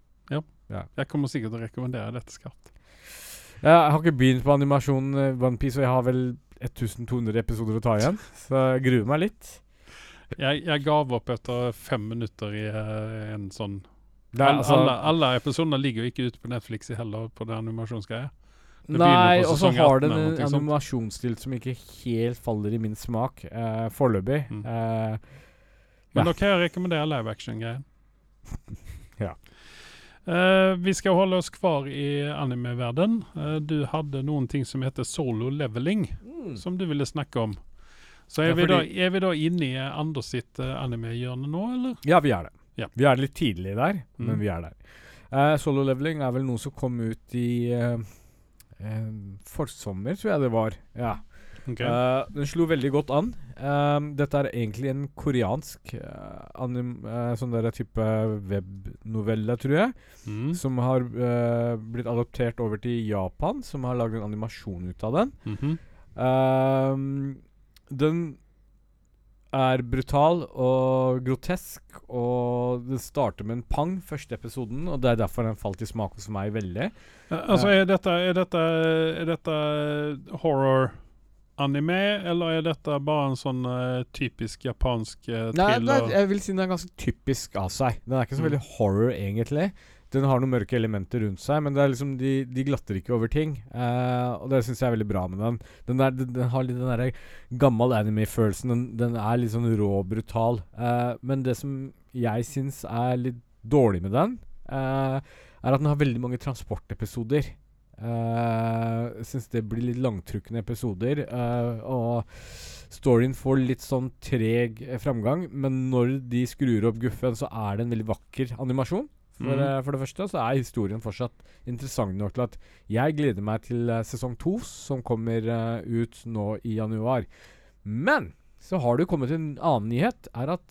Jeg kommer sikkert til å rekommendere dette skarpt.
Jeg har ikke begynt på animasjon eh, One Piece, og jeg har vel twelve hundred episoder å ta igjen, så jeg gruer meg litt.
Jeg, jeg gav opp etter fem minutter i eh, en sånn
Det er,
All,
altså,
alle, alle episodene ligger jo ikke ute på Netflix heller, på det animasjonsgreia. det
nei,
begynner på
og så
sesong
har
atten
den
eller
en
noe sånt.
animasjonsstil som ikke helt faller i min smak, eh, foreløpig.
Mm.
Eh,
Men
ja.
da kan jeg rekommendere live action-greien.
Ja.
Eh, vi skal holde oss kvar i anime-verden. Eh, du hadde noen ting som heter solo leveling,
mm.
som du ville snakke om. Så er,
Ja,
vi, da,
fordi-
er vi da inne i Anders sitt uh, anime-hjørne nå, eller?
Ja, vi er det.
Ja.
Vi er litt tidlig der,
Mm.
men vi er der. Eh, solo leveling er vel noe som kom ut i eh, eh, forsommer, tror jeg det var. Ja.
Ok.
Eh, den slo veldig godt an. Eh, dette er egentlig en koreansk eh, anim, eh, sånn der type webnovelle, tror jeg,
Mm.
som har eh, blitt adoptert over til Japan, som har laget en animasjon ut av den.
Mhm.
Ehm, den er brutal og grotesk, og det starter med en pang, første episoden, og det er derfor den falt i smak hos meg veldig.
Eh, altså, er dette, er dette, er dette horror-anime, eller er dette bare en sånn eh, typisk japansk uh,
Nei, det
thriller?
er, jeg vil si den er ganske typisk av seg. Den er ikke så
Mm.
veldig horror, egentlig. Den har noen mørke elementer rundt seg, men det er liksom de, de glatter ikke over ting. Eh, og det syns jeg er veldig bra med den. Den, er, den, den har litt den derre gammel anime-følelsen. Den, den er litt sånn rå og brutal. Eh, men det som jeg syns er litt dårlig med den, eh, er at den har veldig mange transportepisoder. Eh, jeg syns det blir litt langtrukkende episoder. eh, og storyen får litt sånn treg eh, framgang, men når de skrur opp guffen, så er det en veldig vakker animasjon. For,
Mhm.
eh, for det første så er historien fortsatt interessant nok til at jeg gleder meg til eh, sesong to, som kommer eh, ut nå i januar. Men så har det jo kommet en annen nyhet, er at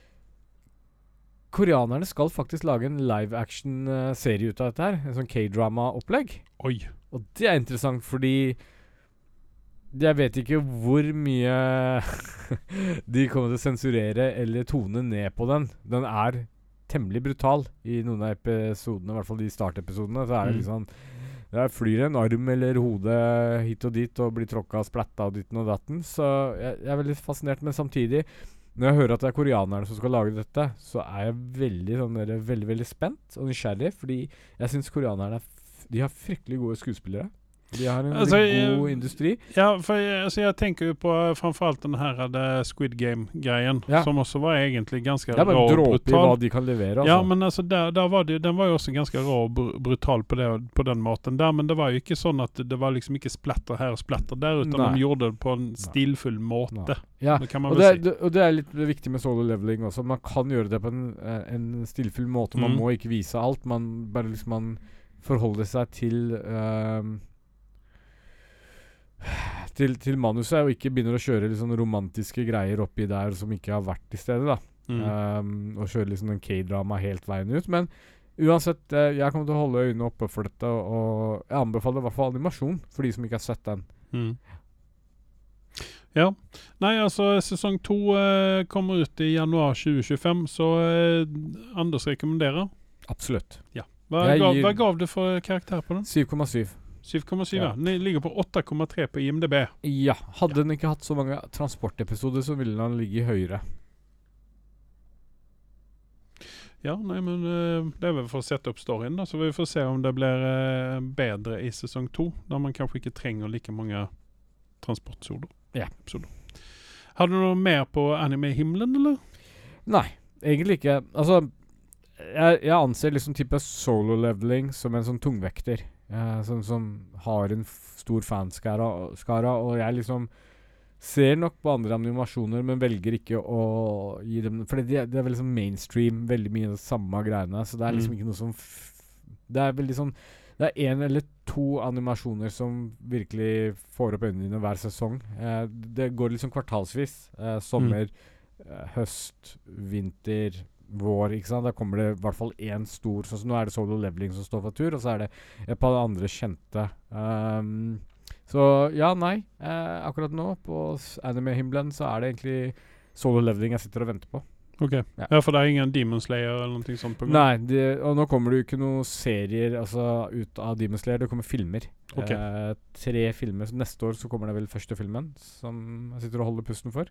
koreanerne skal faktisk lage en live action-serie ut av dette her. En sånn K-drama-opplegg.
Oi.
Og det er interessant fordi Jeg vet ikke hvor mye de kommer til å sensurere eller tone ned på den. Den er temmelig brutal i noen av episodene, i hvert fall de startepisodene. Så er det
Mm.
liksom Der flyr en arm eller hode hit og dit og blir tråkka og splatta og ditten og datten. Så jeg, jeg er veldig fascinert, men samtidig når jeg hører at det er koreanerne som skal lage dette, så er jeg veldig sånn der, veldig, veldig spent og nysgjerrig, fordi jeg syns koreanerne er f de har fryktelig gode skuespillere. De har en
Altså,
veldig
jeg-
god industri.
Ja, for jeg, altså jeg tenker jo på framfor alt den her hadde Squid Game-greien,
Ja.
som også var egentlig ganske
Det er bare
rå
en
og
dråpe i hva
brutal.
de kan levere. Altså.
Ja, men altså der, der var det, den var jo også ganske rå og br brutal på, det, på den måten der, men det var jo ikke sånn at det var liksom ikke splatter her og splatter der, utan
Nei.
de gjorde det på en stilfull måte.
Nei. Ja,
Det kan man
og
vel
det,
si.
det, og det er litt viktig med solo leveling også. Man kan gjøre det på en, eh, en stillfull måte. Man
Mm.
må ikke vise alt. Man bare liksom man forholder seg til ehm, til, til manuset, og ikke begynner å kjøre litt sånne romantiske greier oppi der som ikke har vært til stede. da
Mm.
Ehm, Og kjøre liksom en K-drama helt veien ut. Men uansett, eh, jeg kommer til å holde øynene oppe for dette, og jeg anbefaler i hvert fall animasjon for de som ikke har sett den.
Mm. Ja. Nei, altså sesong to eh, kommer ut i januar tjue tjuefem, så eh, Anders rekommenderer.
Absolutt.
Hva
Jeg
gav,
gir-
hva gav du for karakter på den?
syv komma syv.
syv komma syv,
Ja.
ja. Den ligger på åtte komma tre på I M D B.
Ja. Hadde den ikke hatt så mange transportepisoder, så ville den ligge høyere.
Ja, nei, men eh, det er vel for å sette opp storyen, da. Så vi får se om det blir eh, bedre i sesong to, da man kanskje ikke trenger like mange transportsoder.
Ja.
Episoder. Har du noe mer på anime-himmelen, eller?
Nei, egentlig ikke. Altså, jeg, jeg anser liksom type solo-leveling som en sånn tungvekter. Eh, som, som har en f stor fanskara, skara, og jeg liksom ser nok på andre animasjoner, men velger ikke å gi dem For det, det er veldig sånn mainstream, veldig mye av det samme greiene. Så det er liksom
Mm.
ikke noe som f Det er veldig sånn Det er én eller to animasjoner som virkelig får opp øynene dine hver sesong. Eh, det går liksom kvartalsvis. Eh, sommer, eh, høst, vinter, vår, ikke sant? Da kommer det i hvert fall én stor sånn som nå er det Solo Leveling som står for tur, og så er det et par andre kjente. Um, så ja, nei. Eh, akkurat nå, på s- anime-himmelen, så er det egentlig Solo Leveling jeg sitter og venter på.
Ok.
Ja.
Ja, for det er ingen Demon Slayer eller noe sånt på gang?
Nei, det, og nå kommer det jo ikke noen serier altså, ut av Demon Slayer. Det kommer filmer.
Ok.
Eh, tre filmer. Så neste år så kommer det vel første filmen, som jeg sitter og holder pusten for.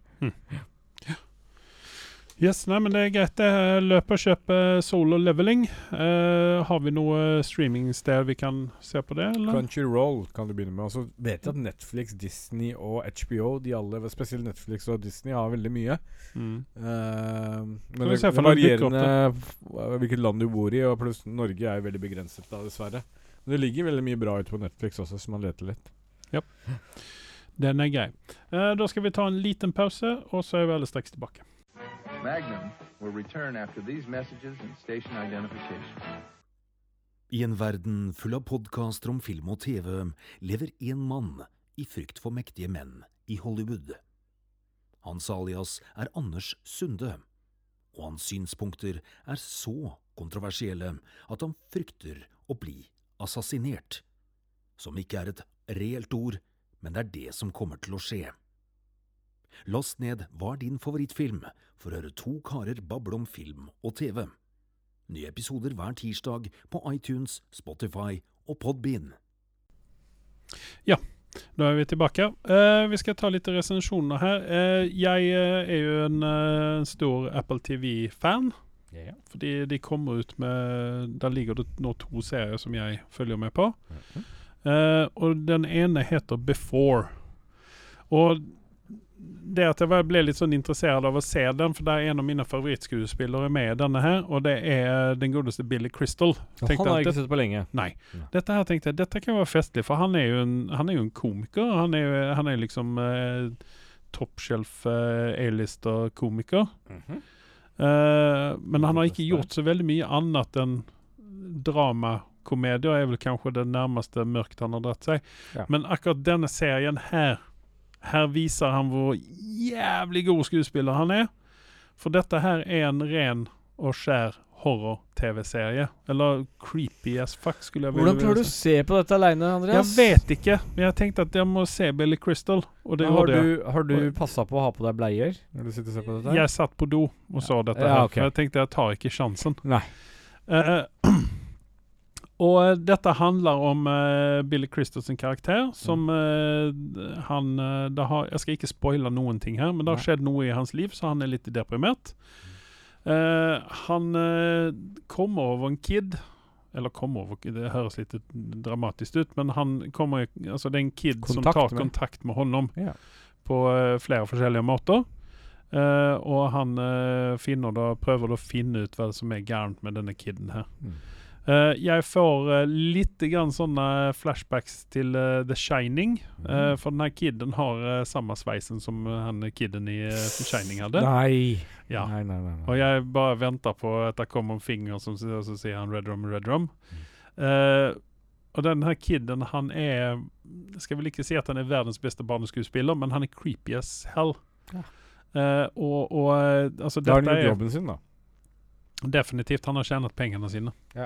Yes, nei, men det er greit. det. Løp og kjøp eh, Solo Leveling. Eh, har vi noe streamingsted vi kan se på det, eller?
Crunchyroll kan du begynne med. Og så vet jeg at Netflix, Disney og H B O, de alle, spesielt Netflix og Disney, har veldig mye.
Mm.
Eh, men
vi
det,
se
det
for når det dukker
varierende f- hvilket land du bor i, og pluss Norge er jo veldig begrenset da, dessverre. Men det ligger veldig mye bra ut på Netflix også, så man leter litt.
Den er grei. Eh, da skal vi ta en liten pause, og så er vi alle straks tilbake.
Magnum will return after these messages and station identification.
I en verden full av podcaster om film og T V lever en mann i frykt for mektige menn i Hollywood. Hans alias er Anders Sunde, og hans synspunkter er så kontroversielle at han frykter å bli assassinert, som ikke er et reelt ord, men det er det som kommer til å skje. Last ned Hva er din favorittfilm for å høre to karer bable om film og T V. Nye episoder hver tirsdag på iTunes, Spotify og Podbean.
Da er vi tilbake. Eh, vi skal ta litt resensjoner her. Eh, jeg eh, er jo en eh, stor Apple T V-fan,
Yeah.
fordi de kommer ut med Der ligger det nå to serier som jeg følger med på. Eh, og den ene heter Before. Og det at jeg ble litt sånn interessert av å se den, for det er en av mine favorittskuespillere med i denne her, og det er den godeste Billy Crystal.
Han
Tenkte
har
at
jeg ikke
det-
sett på lenge.
Nei.
Ja.
Dette her tenkte jeg, dette kan være festlig, for han er jo en, han er jo en komiker. Han er jo han er liksom eh, toppshelf eh, A-lister-komiker. Eh, men han har ikke gjort så veldig mye annet enn dramakomedier, er vel kanskje det nærmeste mørkt han har dratt seg.
Ja.
Men akkurat denne serien her, her viser han hvor jævlig god skuespiller han er. For dette her er en ren og skjær horror-tv-serie. Eller creepy as fuck, skulle jeg
Hvordan klarer du å se på dette alene, Andreas?
Jeg vet ikke, men jeg tenkte at jeg må se Billy Crystal, og det
har
gjorde jeg.
du, har du passet på å ha på deg bleier når du sitter og ser på dette?
Jeg satt på do og så dette
Ja,
her,
ok.
for jeg tenkte jeg tar ikke sjansen.
Nei.
Eh, og eh, dette handler om eh, Billy Crystal sin karakter, som eh, han, eh, det har, jeg skal ikke spoile noen ting her, men det har
Nei.
skjedd noe i hans liv, så han er litt deprimert. Eh, han eh, kommer over en kid, eller kommer over, det høres litt dramatisk ut, men han kommer, altså det er en kid som
Kontakt
tar
med.
kontakt med honom
Ja.
på eh, flere forskjellige måter. Eh, og han eh, finner da, prøver da å finne ut hva som er gærent med denne kiden her.
Mm.
Eh, jeg får uh, litt grann sånne flashbacks til eh, The Shining, eh, for denne kiden har eh, samme sveisen som uh, han kiden i uh, The Shining hadde.
Nei.
Ja.
Nei, nei, nei, nei.
Og jeg bare venter på at det kommer en finger som sier, og så sier han Red Rum, Red Rum. Eh, og denne kiden, han er, jeg skal vel ikke si at han er verdens beste barneskuespiller, men han er creepy as hell.
Ja.
Eh, og, og eh, altså
Da har
dette
han gjort
er
jobben sin, da.
definitivt, han har tjent pengene sine.
Ja.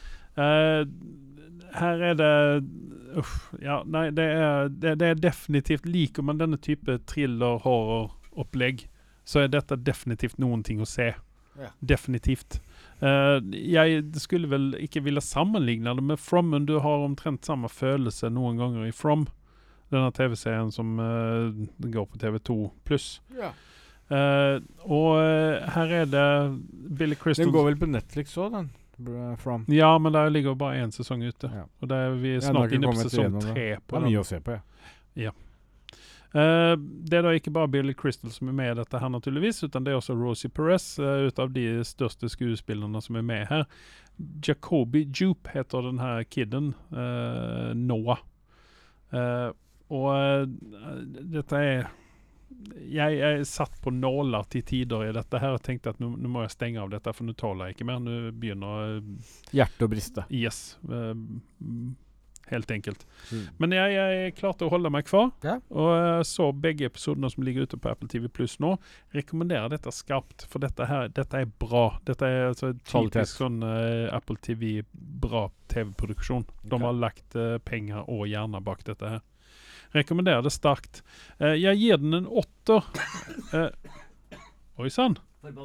Eh, her er det uff, ja, nei, det er, det, det er definitivt, liker man denne type thriller-horror-opplegg, så er dette definitivt noen ting å se.
Ja.
Definitivt. Eh, jeg skulle vel ikke ville sammenligne det med From, men du har omtrent samme følelse noen ganger i From, denne tv-serien som uh, går på T V to pluss.
Ja.
Uh, og uh, her er det Billy Crystal.
Den går vel på Netflix også, den? Br- From.
Ja, men der ligger bare én sesong ute.
Ja.
Og det er vi er
Ja, den har
snart
ikke
inne på
kommet
sesong
igjennom det.
tre.
Det
På
er
den.
mye å se på, ja.
Uh, det er da ikke bare Billy Crystal som er med i dette her naturligvis, utan det er også Rosie Perez, uh, ut av de største skuespillerne som er med her. Jacoby Jupe heter den her kidden, uh, Noah. Uh, og uh, dette er jeg, jeg satt på nåler til tider i dette her og tenkte at nå nå må jeg stenge av dette, for nå tåler jeg ikke mer. Nå begynner uh,
Hjertet å briste.
Yes. Uh, helt enkelt.
Mm.
Men jeg, jeg klarte å holde meg kvar,
Ja.
og jeg så begge episodene som ligger ute på Apple T V Plus nå. Rekommenderer dette skarpt, for dette her, dette er bra. Dette er altså
Kvalitet.
typisk sånn uh, Apple T V bra T V-produksjon. De
Ok.
har lagt uh, penger og hjerne bak dette her. Rekommenderer det starkt. Uh, jeg gir den en åtter. Uh, oi sann.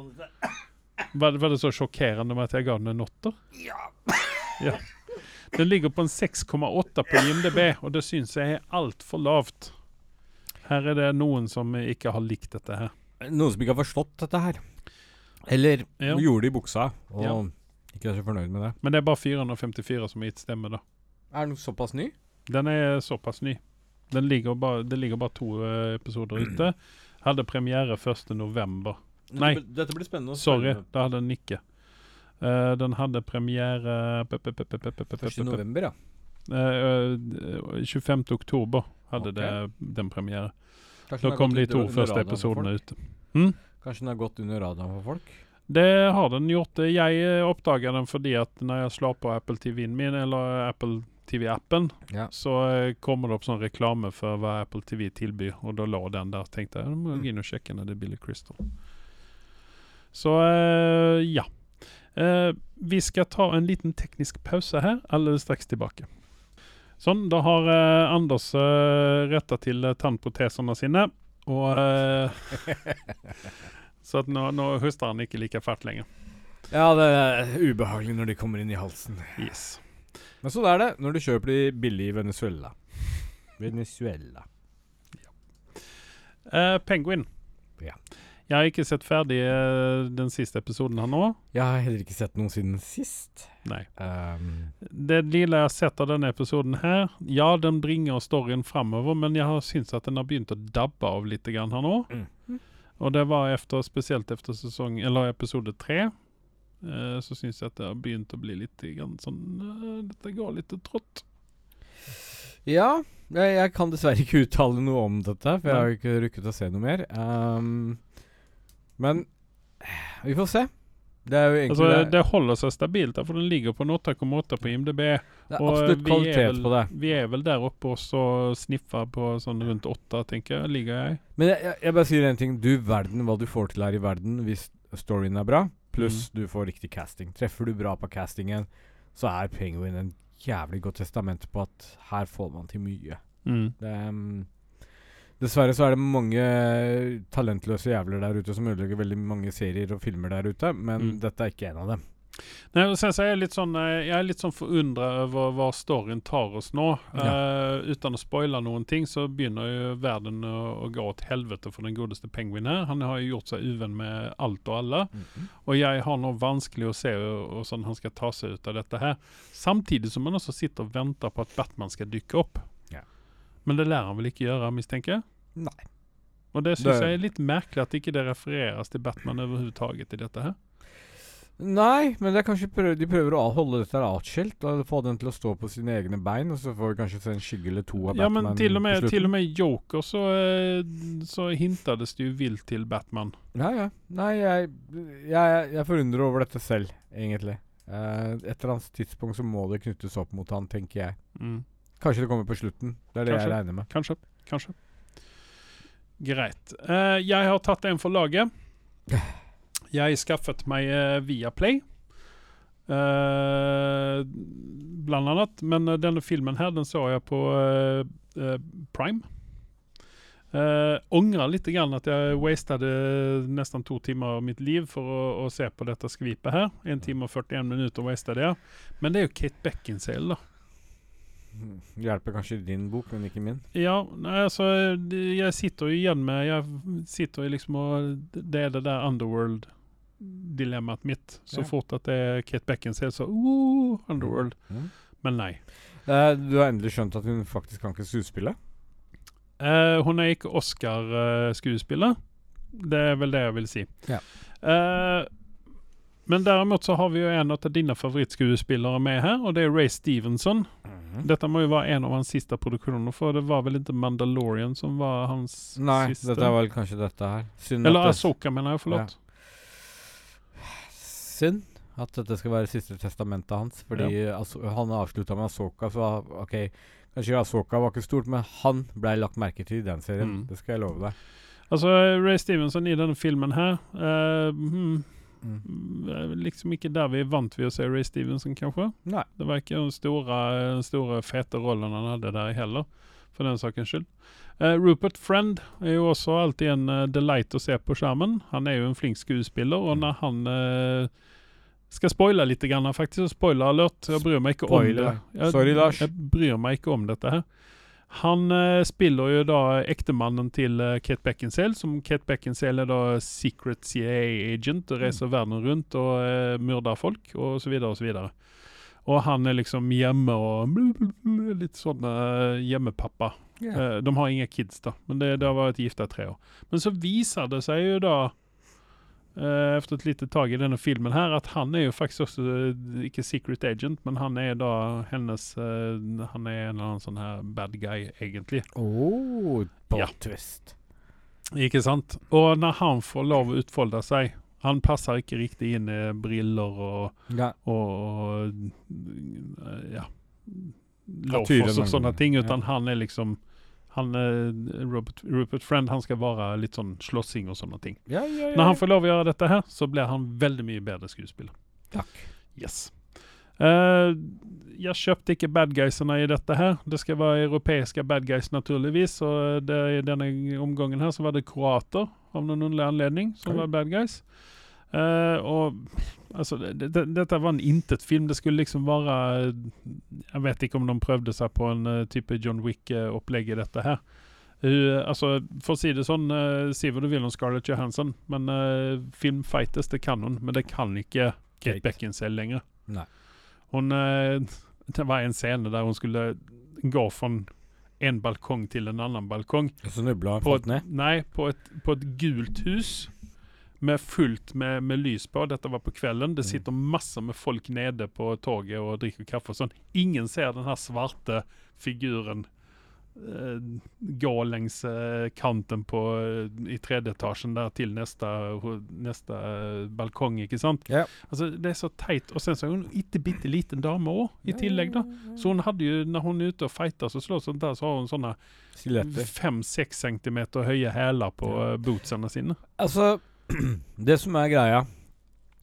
Var, var det så sjokkerende med at jeg ga den en åtter? Ja. Den ligger på en seks komma åtte på I M D B, og det synes jeg er alt for lavt. Her er det noen som ikke har likt dette her.
Noen som ikke har forstått dette her. Eller
Ja.
gjorde det i buksa, og
Ja.
ikke er så fornøyd med det.
Men det er bare fire hundre femtifire som har gitt stemme da.
Er den såpass ny?
Den er såpass ny. Den ligger bare, det ligger bare to uh, episoder ute. Hadde premiere første november. Nei.
Dette blir spennende å
Sorry,
følge.
det hadde den ikke. Uh, den hadde premiere pe- pe- pe- pe- pe- pe- pe-
første
pe- pe-
november, ja.
uh, uh, tjuefemte oktober hadde
Ok.
det, den premiere.
Kanskje
Da
den har
kom
gått
de
under-
to
under
første
radaren for
episodene
folk?
ute. Hm?
Kanskje den har gått under radaren for folk?
Det har den gjort. Jeg eh, oppdaget den fordi at når jeg slår på Apple T V-en min, eller Apple T V-appen,
Ja.
så eh, kommer det opp sånn reklame for hva Apple T V tilbyr, og da lå den der. Tenkte jeg, nå må jeg gå inn og sjekke når det er Billy Crystal. Så eh, ja. Eh, vi skal ta en liten teknisk pause her, alldeles straks tilbake. Sånn, da har eh, Anders uh, rettet til uh, tannproteserne sine, og eh, så at nå, nå huster han ikke like fælt lenger.
Ja, det er ubehagelig når de kommer inn i halsen.
Yes.
Men sånn er det når du kjøper de billig i Venezuela. Venezuela.
Eh, Penguin.
Ja.
Jeg har ikke sett ferdig eh, den siste episoden her nå.
Jeg har heller ikke sett noen siden sist.
Nei.
Um,
Det lille jeg har sett av denne episoden her, ja, den bringer storyen fremover, men jeg har syntes at den har begynt å dabbe av litt grann her nå.
Mm.
Og det var efter, spesielt efter sesong, eller episode tre, eh, så synes jeg at det har begynt å bli litt grann sånn, eh, dette går litt trått.
ja, jeg, jeg kan dessverre ikke uttale noe om dette, for jeg har jo ikke rukket å se noe mer. Um, men vi får se. Det er jo egentlig
Altså,
det,
det holder seg stabilt, for den ligger på en åtte komma åtte på I M D B.
det er
Og
absolutt
vi er
kvalitet
vel,
på det.
Vi er vel der oppe og så sniffer på sånn rundt åtte, tenker jeg, ligger jeg.
Men jeg, jeg, jeg bare sier en ting. Du verden hva du får til her i verden hvis storyen er bra. pluss du får riktig casting. Treffer du bra på castingen, så er Penguin en jævlig godt testament på at her får man til mye.
Mm.
Det, um, dessverre så er det mange talentløse jævler der ute som ødelegger veldig mange serier og filmer der ute, men
Mm.
dette er ikke en av dem.
Nei, og sen så er jeg litt sånn eh, Jeg er litt sånn forundret over hva storyen tar oss nå.
Ja.
Eh, uten å spoile noen ting, så begynner jo verden å, å gå til helvete for den godeste Penguin her. Han har jo gjort seg uvenn med alt og alle.
Mm-hmm.
Og jeg har nå vanskelig å se hvordan han skal ta seg ut av dette her. Samtidig som han også sitter og venter på at Batman skal dykke opp.
Ja.
Men det lærer han vel ikke gjøre, mistenker jeg?
Nei.
Og det synes
Det-
jeg er litt merkelig at ikke det refereres til Batman overhovedtaget i dette her.
Nei, men det er kanskje prøv, de prøver å holde dette her atskilt og få den til å stå på sine egne bein, og så får vi kanskje se en skygge eller to av
Ja,
Batman
men til og, med,
på slutten.
til og med Joker så, eh, så hintades det jo vilt til Batman.
Ja, ja. Nei, jeg, jeg, jeg forundrer over dette selv, egentlig. Eh, et eller annet tidspunkt så må det knyttes opp mot han, tenker jeg.
Mm.
Kanskje det kommer på slutten. Det er det
Kanskje.
jeg regner med.
Kanskje, kanskje. Greit. Eh, jeg har tatt en for laget. Jeg skaffet meg uh, Viaplay. Uh, bland annat. Men uh, denne filmen her, den så jeg på uh, uh, Prime. Uh, ångrar lite grann at jeg wastade nesten to timer av mitt liv for å, å se på dette skvipet her. En time og førtien minutter wastade jeg. Men det er jo Kate Beckinsale da.
Det hjelper kanskje din bok, men ikke min.
Ja, nei, altså jeg sitter jo igjen med jeg sitter jo liksom og det er det der Underworld dilemmaet mitt. Så
Ja.
fort at det er Kate Beckinsale så uh, Underworld.
Mm.
Men nei.
Eh, du har endelig skjønt at hun faktisk kan ikke skuespille?
Eh, hun er ikke Oscar-skuespiller. Det er vel det jeg vil si.
Ja.
Eh, men derimot så har vi jo en av dine favorittskuespillere med her, og det er Ray Stevenson.
Mhm.
Dette må jo være en av hans siste produksjoner, for det var vel ikke Mandalorian som var hans
Nei,
siste.
dette er vel kanskje dette her. Synd
Eller
at det-
Ahsoka, mener jeg, forlåt.
Synd at dette skal være siste testamentet hans, fordi altså, han avslutta med Ahsoka, så ok, kanskje Ahsoka var ikke stort, men han ble lagt merke til i den serien.
Mm.
Det skal jeg love deg.
Altså, Ray Stevenson i denne filmen her eh, hmm,
Mm.
er liksom ikke der vi er vant ved å se Ray Stevenson, kanskje.
Nei.
Det var ikke den store, den store fete rollen han hadde der heller, for den sakens skyld. Eh, Rupert Friend er jo også alltid en uh, delight å se på skjermen. Han er jo en flink skuespiller, og når han eh, skal spoile litt grann, faktisk, spoiler alert, jeg bryr meg ikke
Spoiler.
om det. Jeg,
Sorry, Lars.
Jeg bryr meg ikke om dette her. Han eh, spiller jo da ektemannen til eh, Kate Beckinsale, som Kate Beckinsale er da secret C I A-agent, og reiser verden rundt og eh, myrder folk, og så videre og så videre. Og han er liksom hjemme og litt sånn eh, hjemmepappa.
Ja.
Eh, de har ingen kids da, men det, det har vært gifta i tre år. Men så viser det seg jo da, eh, efter et lite tag i denne filmen her, at han er jo faktisk også, eh, ikke secret agent, men han er da hennes, eh, han er en eller annen sånn her bad guy, egentlig.
Oh, plot
Ja.
twist.
Ikke sant? Og når han får lov å utfolde seg, han passer ikke riktig inn i briller og,
Ja.
og, og eh, ja,
Tyren
loafers og
mange
sånne
ganger.
ting, utan
Ja.
han er liksom, han, eh, Robert, Rupert Friend, han skal være litt sånn slåssing og sånne ting.
Ja, ja, ja.
Når han får lov å gjøre dette her, så blir han veldig mye bedre skuespiller.
Takk.
Yes. Eh, jeg kjøpte ikke bad guysene i dette her. Det skal være europeiske bad guys naturligvis, og det, i denne omgangen her så var det kroater av noen underlig anledning som
Oi.
var bad guys. Eh, og altså, det, det, dette var en intet film. Det skulle liksom være, jeg vet ikke om de prøvde seg på en uh, type John Wick-opplegg i dette her. Uh, altså, for å si det sånn, uh, si hva du vil om Scarlett Johansson, men uh, filmfightes, det kan hun, men det kan ikke Kate
Kate.
Beckinsale lenger.
Nei.
Hun, uh, det var en scene der hun skulle gå fra en balkong til en annen balkong.
Og så nubla han
På
falt
et,
ned.
nei, på et, på et gult hus med fullt med, med lys på. Dette var på kvelden. Det
Mm.
sitter masse med folk nede på toget og drikker kaffe og sånn. Ingen ser den her svarte figuren eh, gå längs eh, kanten på, eh, i tredje etasjen der til neste, ho- neste eh, balkong, ikke sant?
Ja.
Altså, det er så teit. Og sen så er hun ikke bitte liten dame også, i tillegg da. Så hun hadde jo, når hun er ute og fighter så slår sånt der, så har hun sånne
Skeletter.
fem-seks centimeter høye hæler på
Ja.
eh, bootsene sine.
Altså, det som er greia,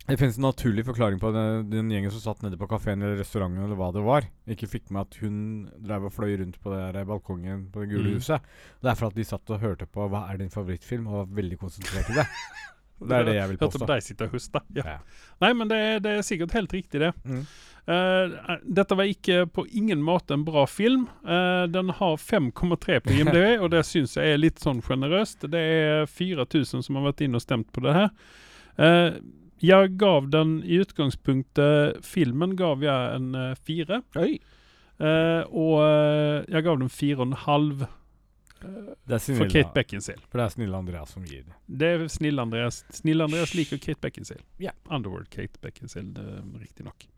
Det finnes en naturlig forklaring på den, den gjengen som satt nede på kaféen eller restauranten eller hva det var. Ikke fikk med at hun drev og fløy rundt på det der balkongen på det gule
Mm.
huset. Det er for at de satt og hørte på hva er din favorittfilm, og var veldig konsentrert i det. Det er det jeg vil
Hørte
påstå.
på deg sitte og huske. Ja.
Ja.
Nei, men det, er- det er sikkert helt riktig, det.
Mm.
Eh, dette var ikke på ingen måte en bra film. Eh, den har fem komma tre på I M D B, og det syns jeg er litt sånn generøst. Det er fire tusen som har vært inne og stemt på det her. Eh, jeg gav den i utgangspunktet Filmen gav jeg en eh, fire.
Oi!
Eh, og eh, jeg gav den fire og en halv
Det er
for
snille,
Kate Beckinsale.
for det er snille Andreas som gir det.
Det er snill Andreas. Snill Andreas liker Kate Beckinsale.
Ja.
Underworld Kate Beckinsale, det er riktig nok.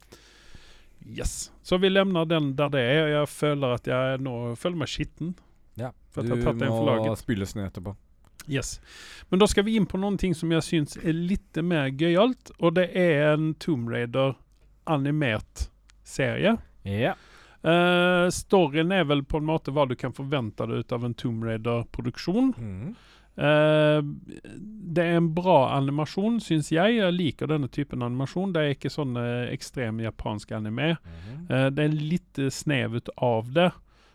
Yes. Så vi lämnar den der det er. Jeg føler at jeg nå føler meg skitten.
Ja.
For at
Du
jeg har tatt en for
må
laget.
spyles ned etterpå.
Yes. Men da skal vi inn på noen ting som jeg syns er litt mer gøyalt, og det er en Tomb Raider animert serie.
Ja.
Eh, storyen er vel på en måte hva du kan forvente deg ut av en Tomb Raider-produksjon.
Mm.
Eh, det er en bra animasjon, syns jeg. Jeg liker denne typen animasjon. Det er ikke sånn eh, ekstrem japansk anime.
Mhm.
Eh, det er litt eh, snev ut av det.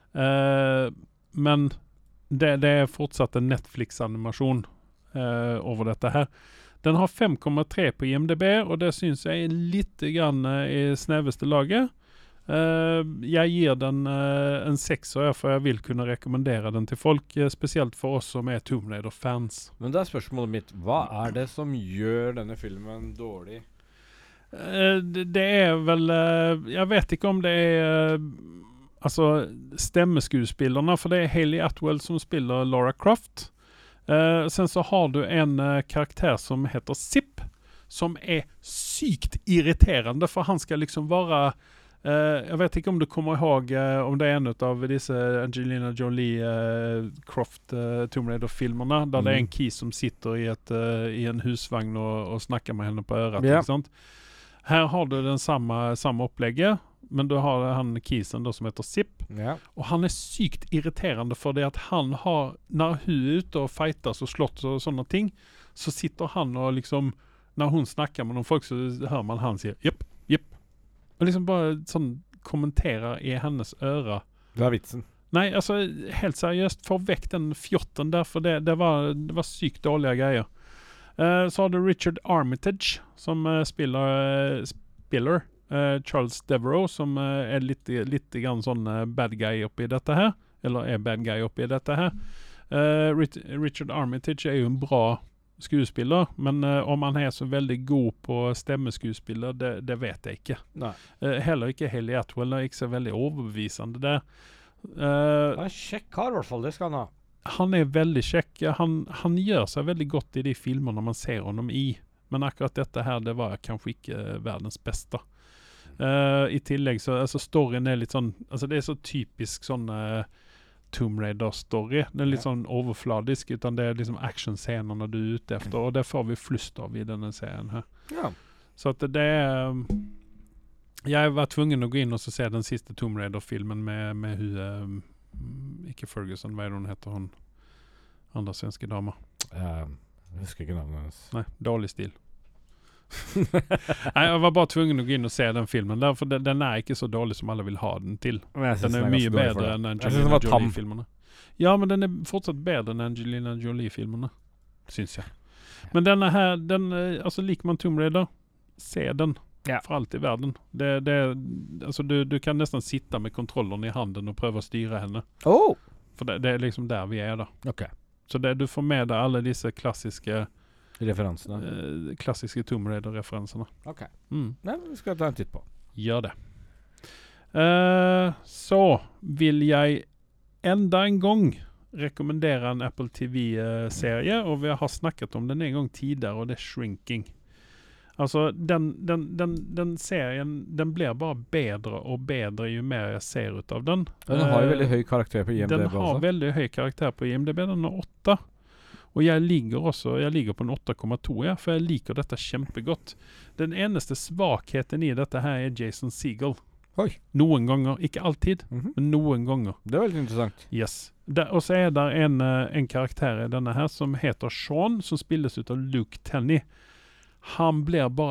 Eh, men det, det er fortsatt en Netflix-animasjon eh, over dette her. Den har fem komma tre på I M D B, og det syns jeg er litt grann eh, i sneveste laget. Eh, jeg gir den eh, en sekser, for jeg vil kunne rekommendere den til folk, eh, spesielt for oss som er Tomb Raider-fans.
Men da er spørsmålet mitt, hva er det som gjør denne filmen dårlig?
Eh, det, det er vel eh, Jeg vet ikke om det er eh, altså stemmeskuespillerne, for det er Hayley Atwell som spiller Lara Croft. Eh, sen så har du en eh, karakter som heter Zip, som er sykt irriterende, for han skal liksom være eh, jeg vet ikke om du kommer ihåg eh, om det er en av disse Angelina Jolie eh, Croft eh, Tomb Raider-filmerne, der det er en key som sitter i, et, eh, i en husvagn og, og snakker med henne på øret.
Ja.
Ikke sant? Her har du den samme, samme opplegget, men du har han kisen da som heter Zip,
Ja.
og han er sykt irriterende for det at han har, når hun er ute og fightas og slått og sånne ting, så sitter han og liksom, når hun snakker med noen folk, så hører man han sier, jepp, jepp, og liksom bare sånn kommenterer i hennes ører.
Det er vitsen.
Nei, altså, helt seriøst, få vekk den fjotten der, for det, det, var, det var sykt dårlige greier. Eh, så har du Richard Armitage, som eh, spiller uh, Spiller. Eh, Charles Devereaux, som eh, er litt, litt grann sånn eh, bad guy oppi dette her. Eller er bad guy oppi dette her. Eh, Rit Richard Armitage er jo en bra skuespiller, men eh, om han er så veldig god på stemmeskuespiller, det, det vet jeg ikke.
Nei.
Eh, heller ikke Hayley Atwell er ikke så veldig overbevisende der. Eh,
Det er kjekk kar i hvert fall, det skal han ha.
han er veldig kjekk. Han, han gjør seg veldig godt i de filmerne man ser honom i. Men akkurat dette her, det var kanskje ikke uh, verdens beste. Uh, I tillegg så, altså storyen er litt sånn, altså det er så typisk sånn uh, Tomb Raider-story. Det er litt
Ja.
sånn overfladisk, utan det er liksom actionscenerna du er ute efter, og det får vi flust av i denne serien her.
Ja.
Så at det er um, jeg var tvungen å gå inn og så se den siste Tomb Raider-filmen med, med hun, um, ikke Ferguson, hva er det hun heter, hun andre svenske damer.
Eh, jeg husker ikke navnet hennes.
Nei, dårlig stil. Nei, jeg var bare tvungen å gå inn og se den filmen der, for den, den er ikke så dårlig som alle vil ha den til.
Men jeg synes
Den er
ganske
mye
dårlig for
bedre
det.
enn
Jeg synes den
Angelina
var tam.
Jolie-filmene. Ja, men den er fortsatt bedre enn Angelina Jolie-filmene, syns jeg. Men denne her, den, eh, altså liker man Tomb Raider, se den.
Ja.
For alt i verden. Det, det, altså du, du kan nesten sitte med kontrolleren i handen og prøve å styre henne.
Oh!
For det, det er liksom der vi er da.
Ok.
Så det, du får med deg alle disse klassiske
Referansene.
eh, klassiske Tomb Raider-referansene.
Ok.
Mm.
Nei, vi skal ta en titt på.
Gjør det. Eh, så vil jeg enda en gang rekommendere en Apple T V-serie, og vi har snakket om den en gang tidligere, og det er Shrinking. Altså, den, den, den, den serien, den blir bare bedre og bedre jo mer jeg ser ut av den.
Den har jo
Eh,
veldig høy karakter på I M D B
Den
også.
har veldig høy karakter på I M D B, den har åtte. Og jeg ligger også, jeg ligger på en åtte komma to, ja, for jeg liker dette kjempegodt. Den eneste svakheten i dette her er Jason Segel.
Oi.
Noen ganger, ikke alltid,
Mhm.
men noen ganger.
Det er veldig interessant.
Yes. Der, og så er det en, eh, en karakter i denne her som heter Sean, som spilles ut av Luke Tenney. Han blir bare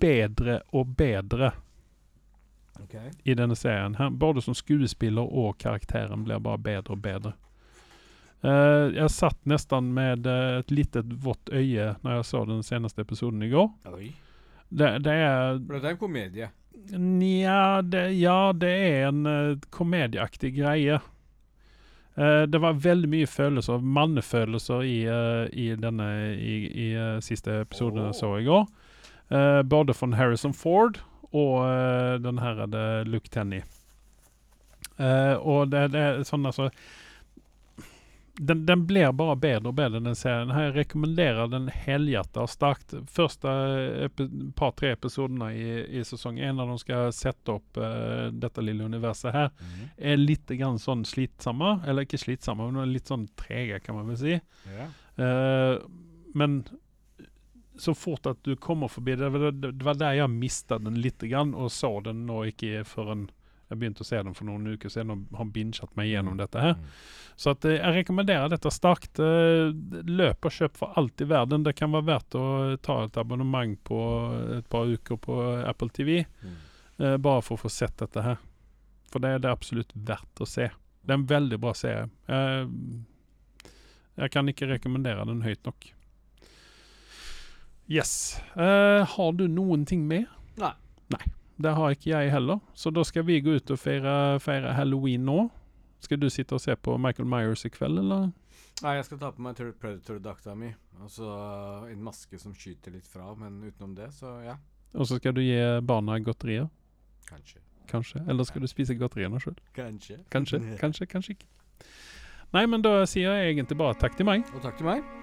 bedre og bedre
Okay.
i denne serien. Her, både som skuespiller og karakteren blir bare bedre og bedre. Uh, jeg satt nesten med uh, et litet vått øye når jeg så den seneste episoden i går.
Oi.
Det, det er...
For det er en komedie.
Nja, det, ja, det er en uh, komedieaktig greie. Uh, det var veldig mye følelser, mannefølelser i, uh, i denne i, i uh, siste episoden jeg så i går. Uh, både fra Harrison Ford og uh, den her er det Luke Tenney. Uh, og det, det er sånn altså den, den blir bare bedre og bedre den serien. Jeg rekommenderer den helhjertet og starkt. Første epi, par-tre episodene i, i sesong en når de skal sette opp uh, dette lille universet her, mm. er litt grann sånn slitsomme, eller ikke slitsomme, men litt sånn trege kan man vel si.
Ja.
Uh, men så fort at du kommer forbi det, det, det var der jeg mistet den litt grann, og så den nå ikke før en jeg begynte å se den for noen uker siden og har binget meg gjennom dette her. Mm. Så at, eh, jeg rekommenderer dette starkt. Eh, løp og kjøp for alt i verden. Det kan være verdt å ta et abonnement på et par uker på Apple T V. Mm. Eh, bare for å få sett dette her. For det er det absolutt verdt å se. Det er en veldig bra serie. Eh, jeg kan ikke rekommendere den høyt nok. Yes. Eh, har du noen ting med?
Nei.
Nei. Det har ikke jeg heller, så da skal vi gå ut og feire, feire Halloween nå. Skal du sitte og se på Michael Myers i kveld, eller?
Nei, jeg skal ta på meg Predator-drakta mi, og så en maske som skyter litt fra, men utenom det, så ja.
Og så skal du gi barna godterier?
Kanskje.
Kanskje, eller skal du spise godteriene selv?
Kanskje.
Kanskje, kanskje, kanskje ikke. Nei, men da sier jeg egentlig bare takk til meg.
Og takk til meg.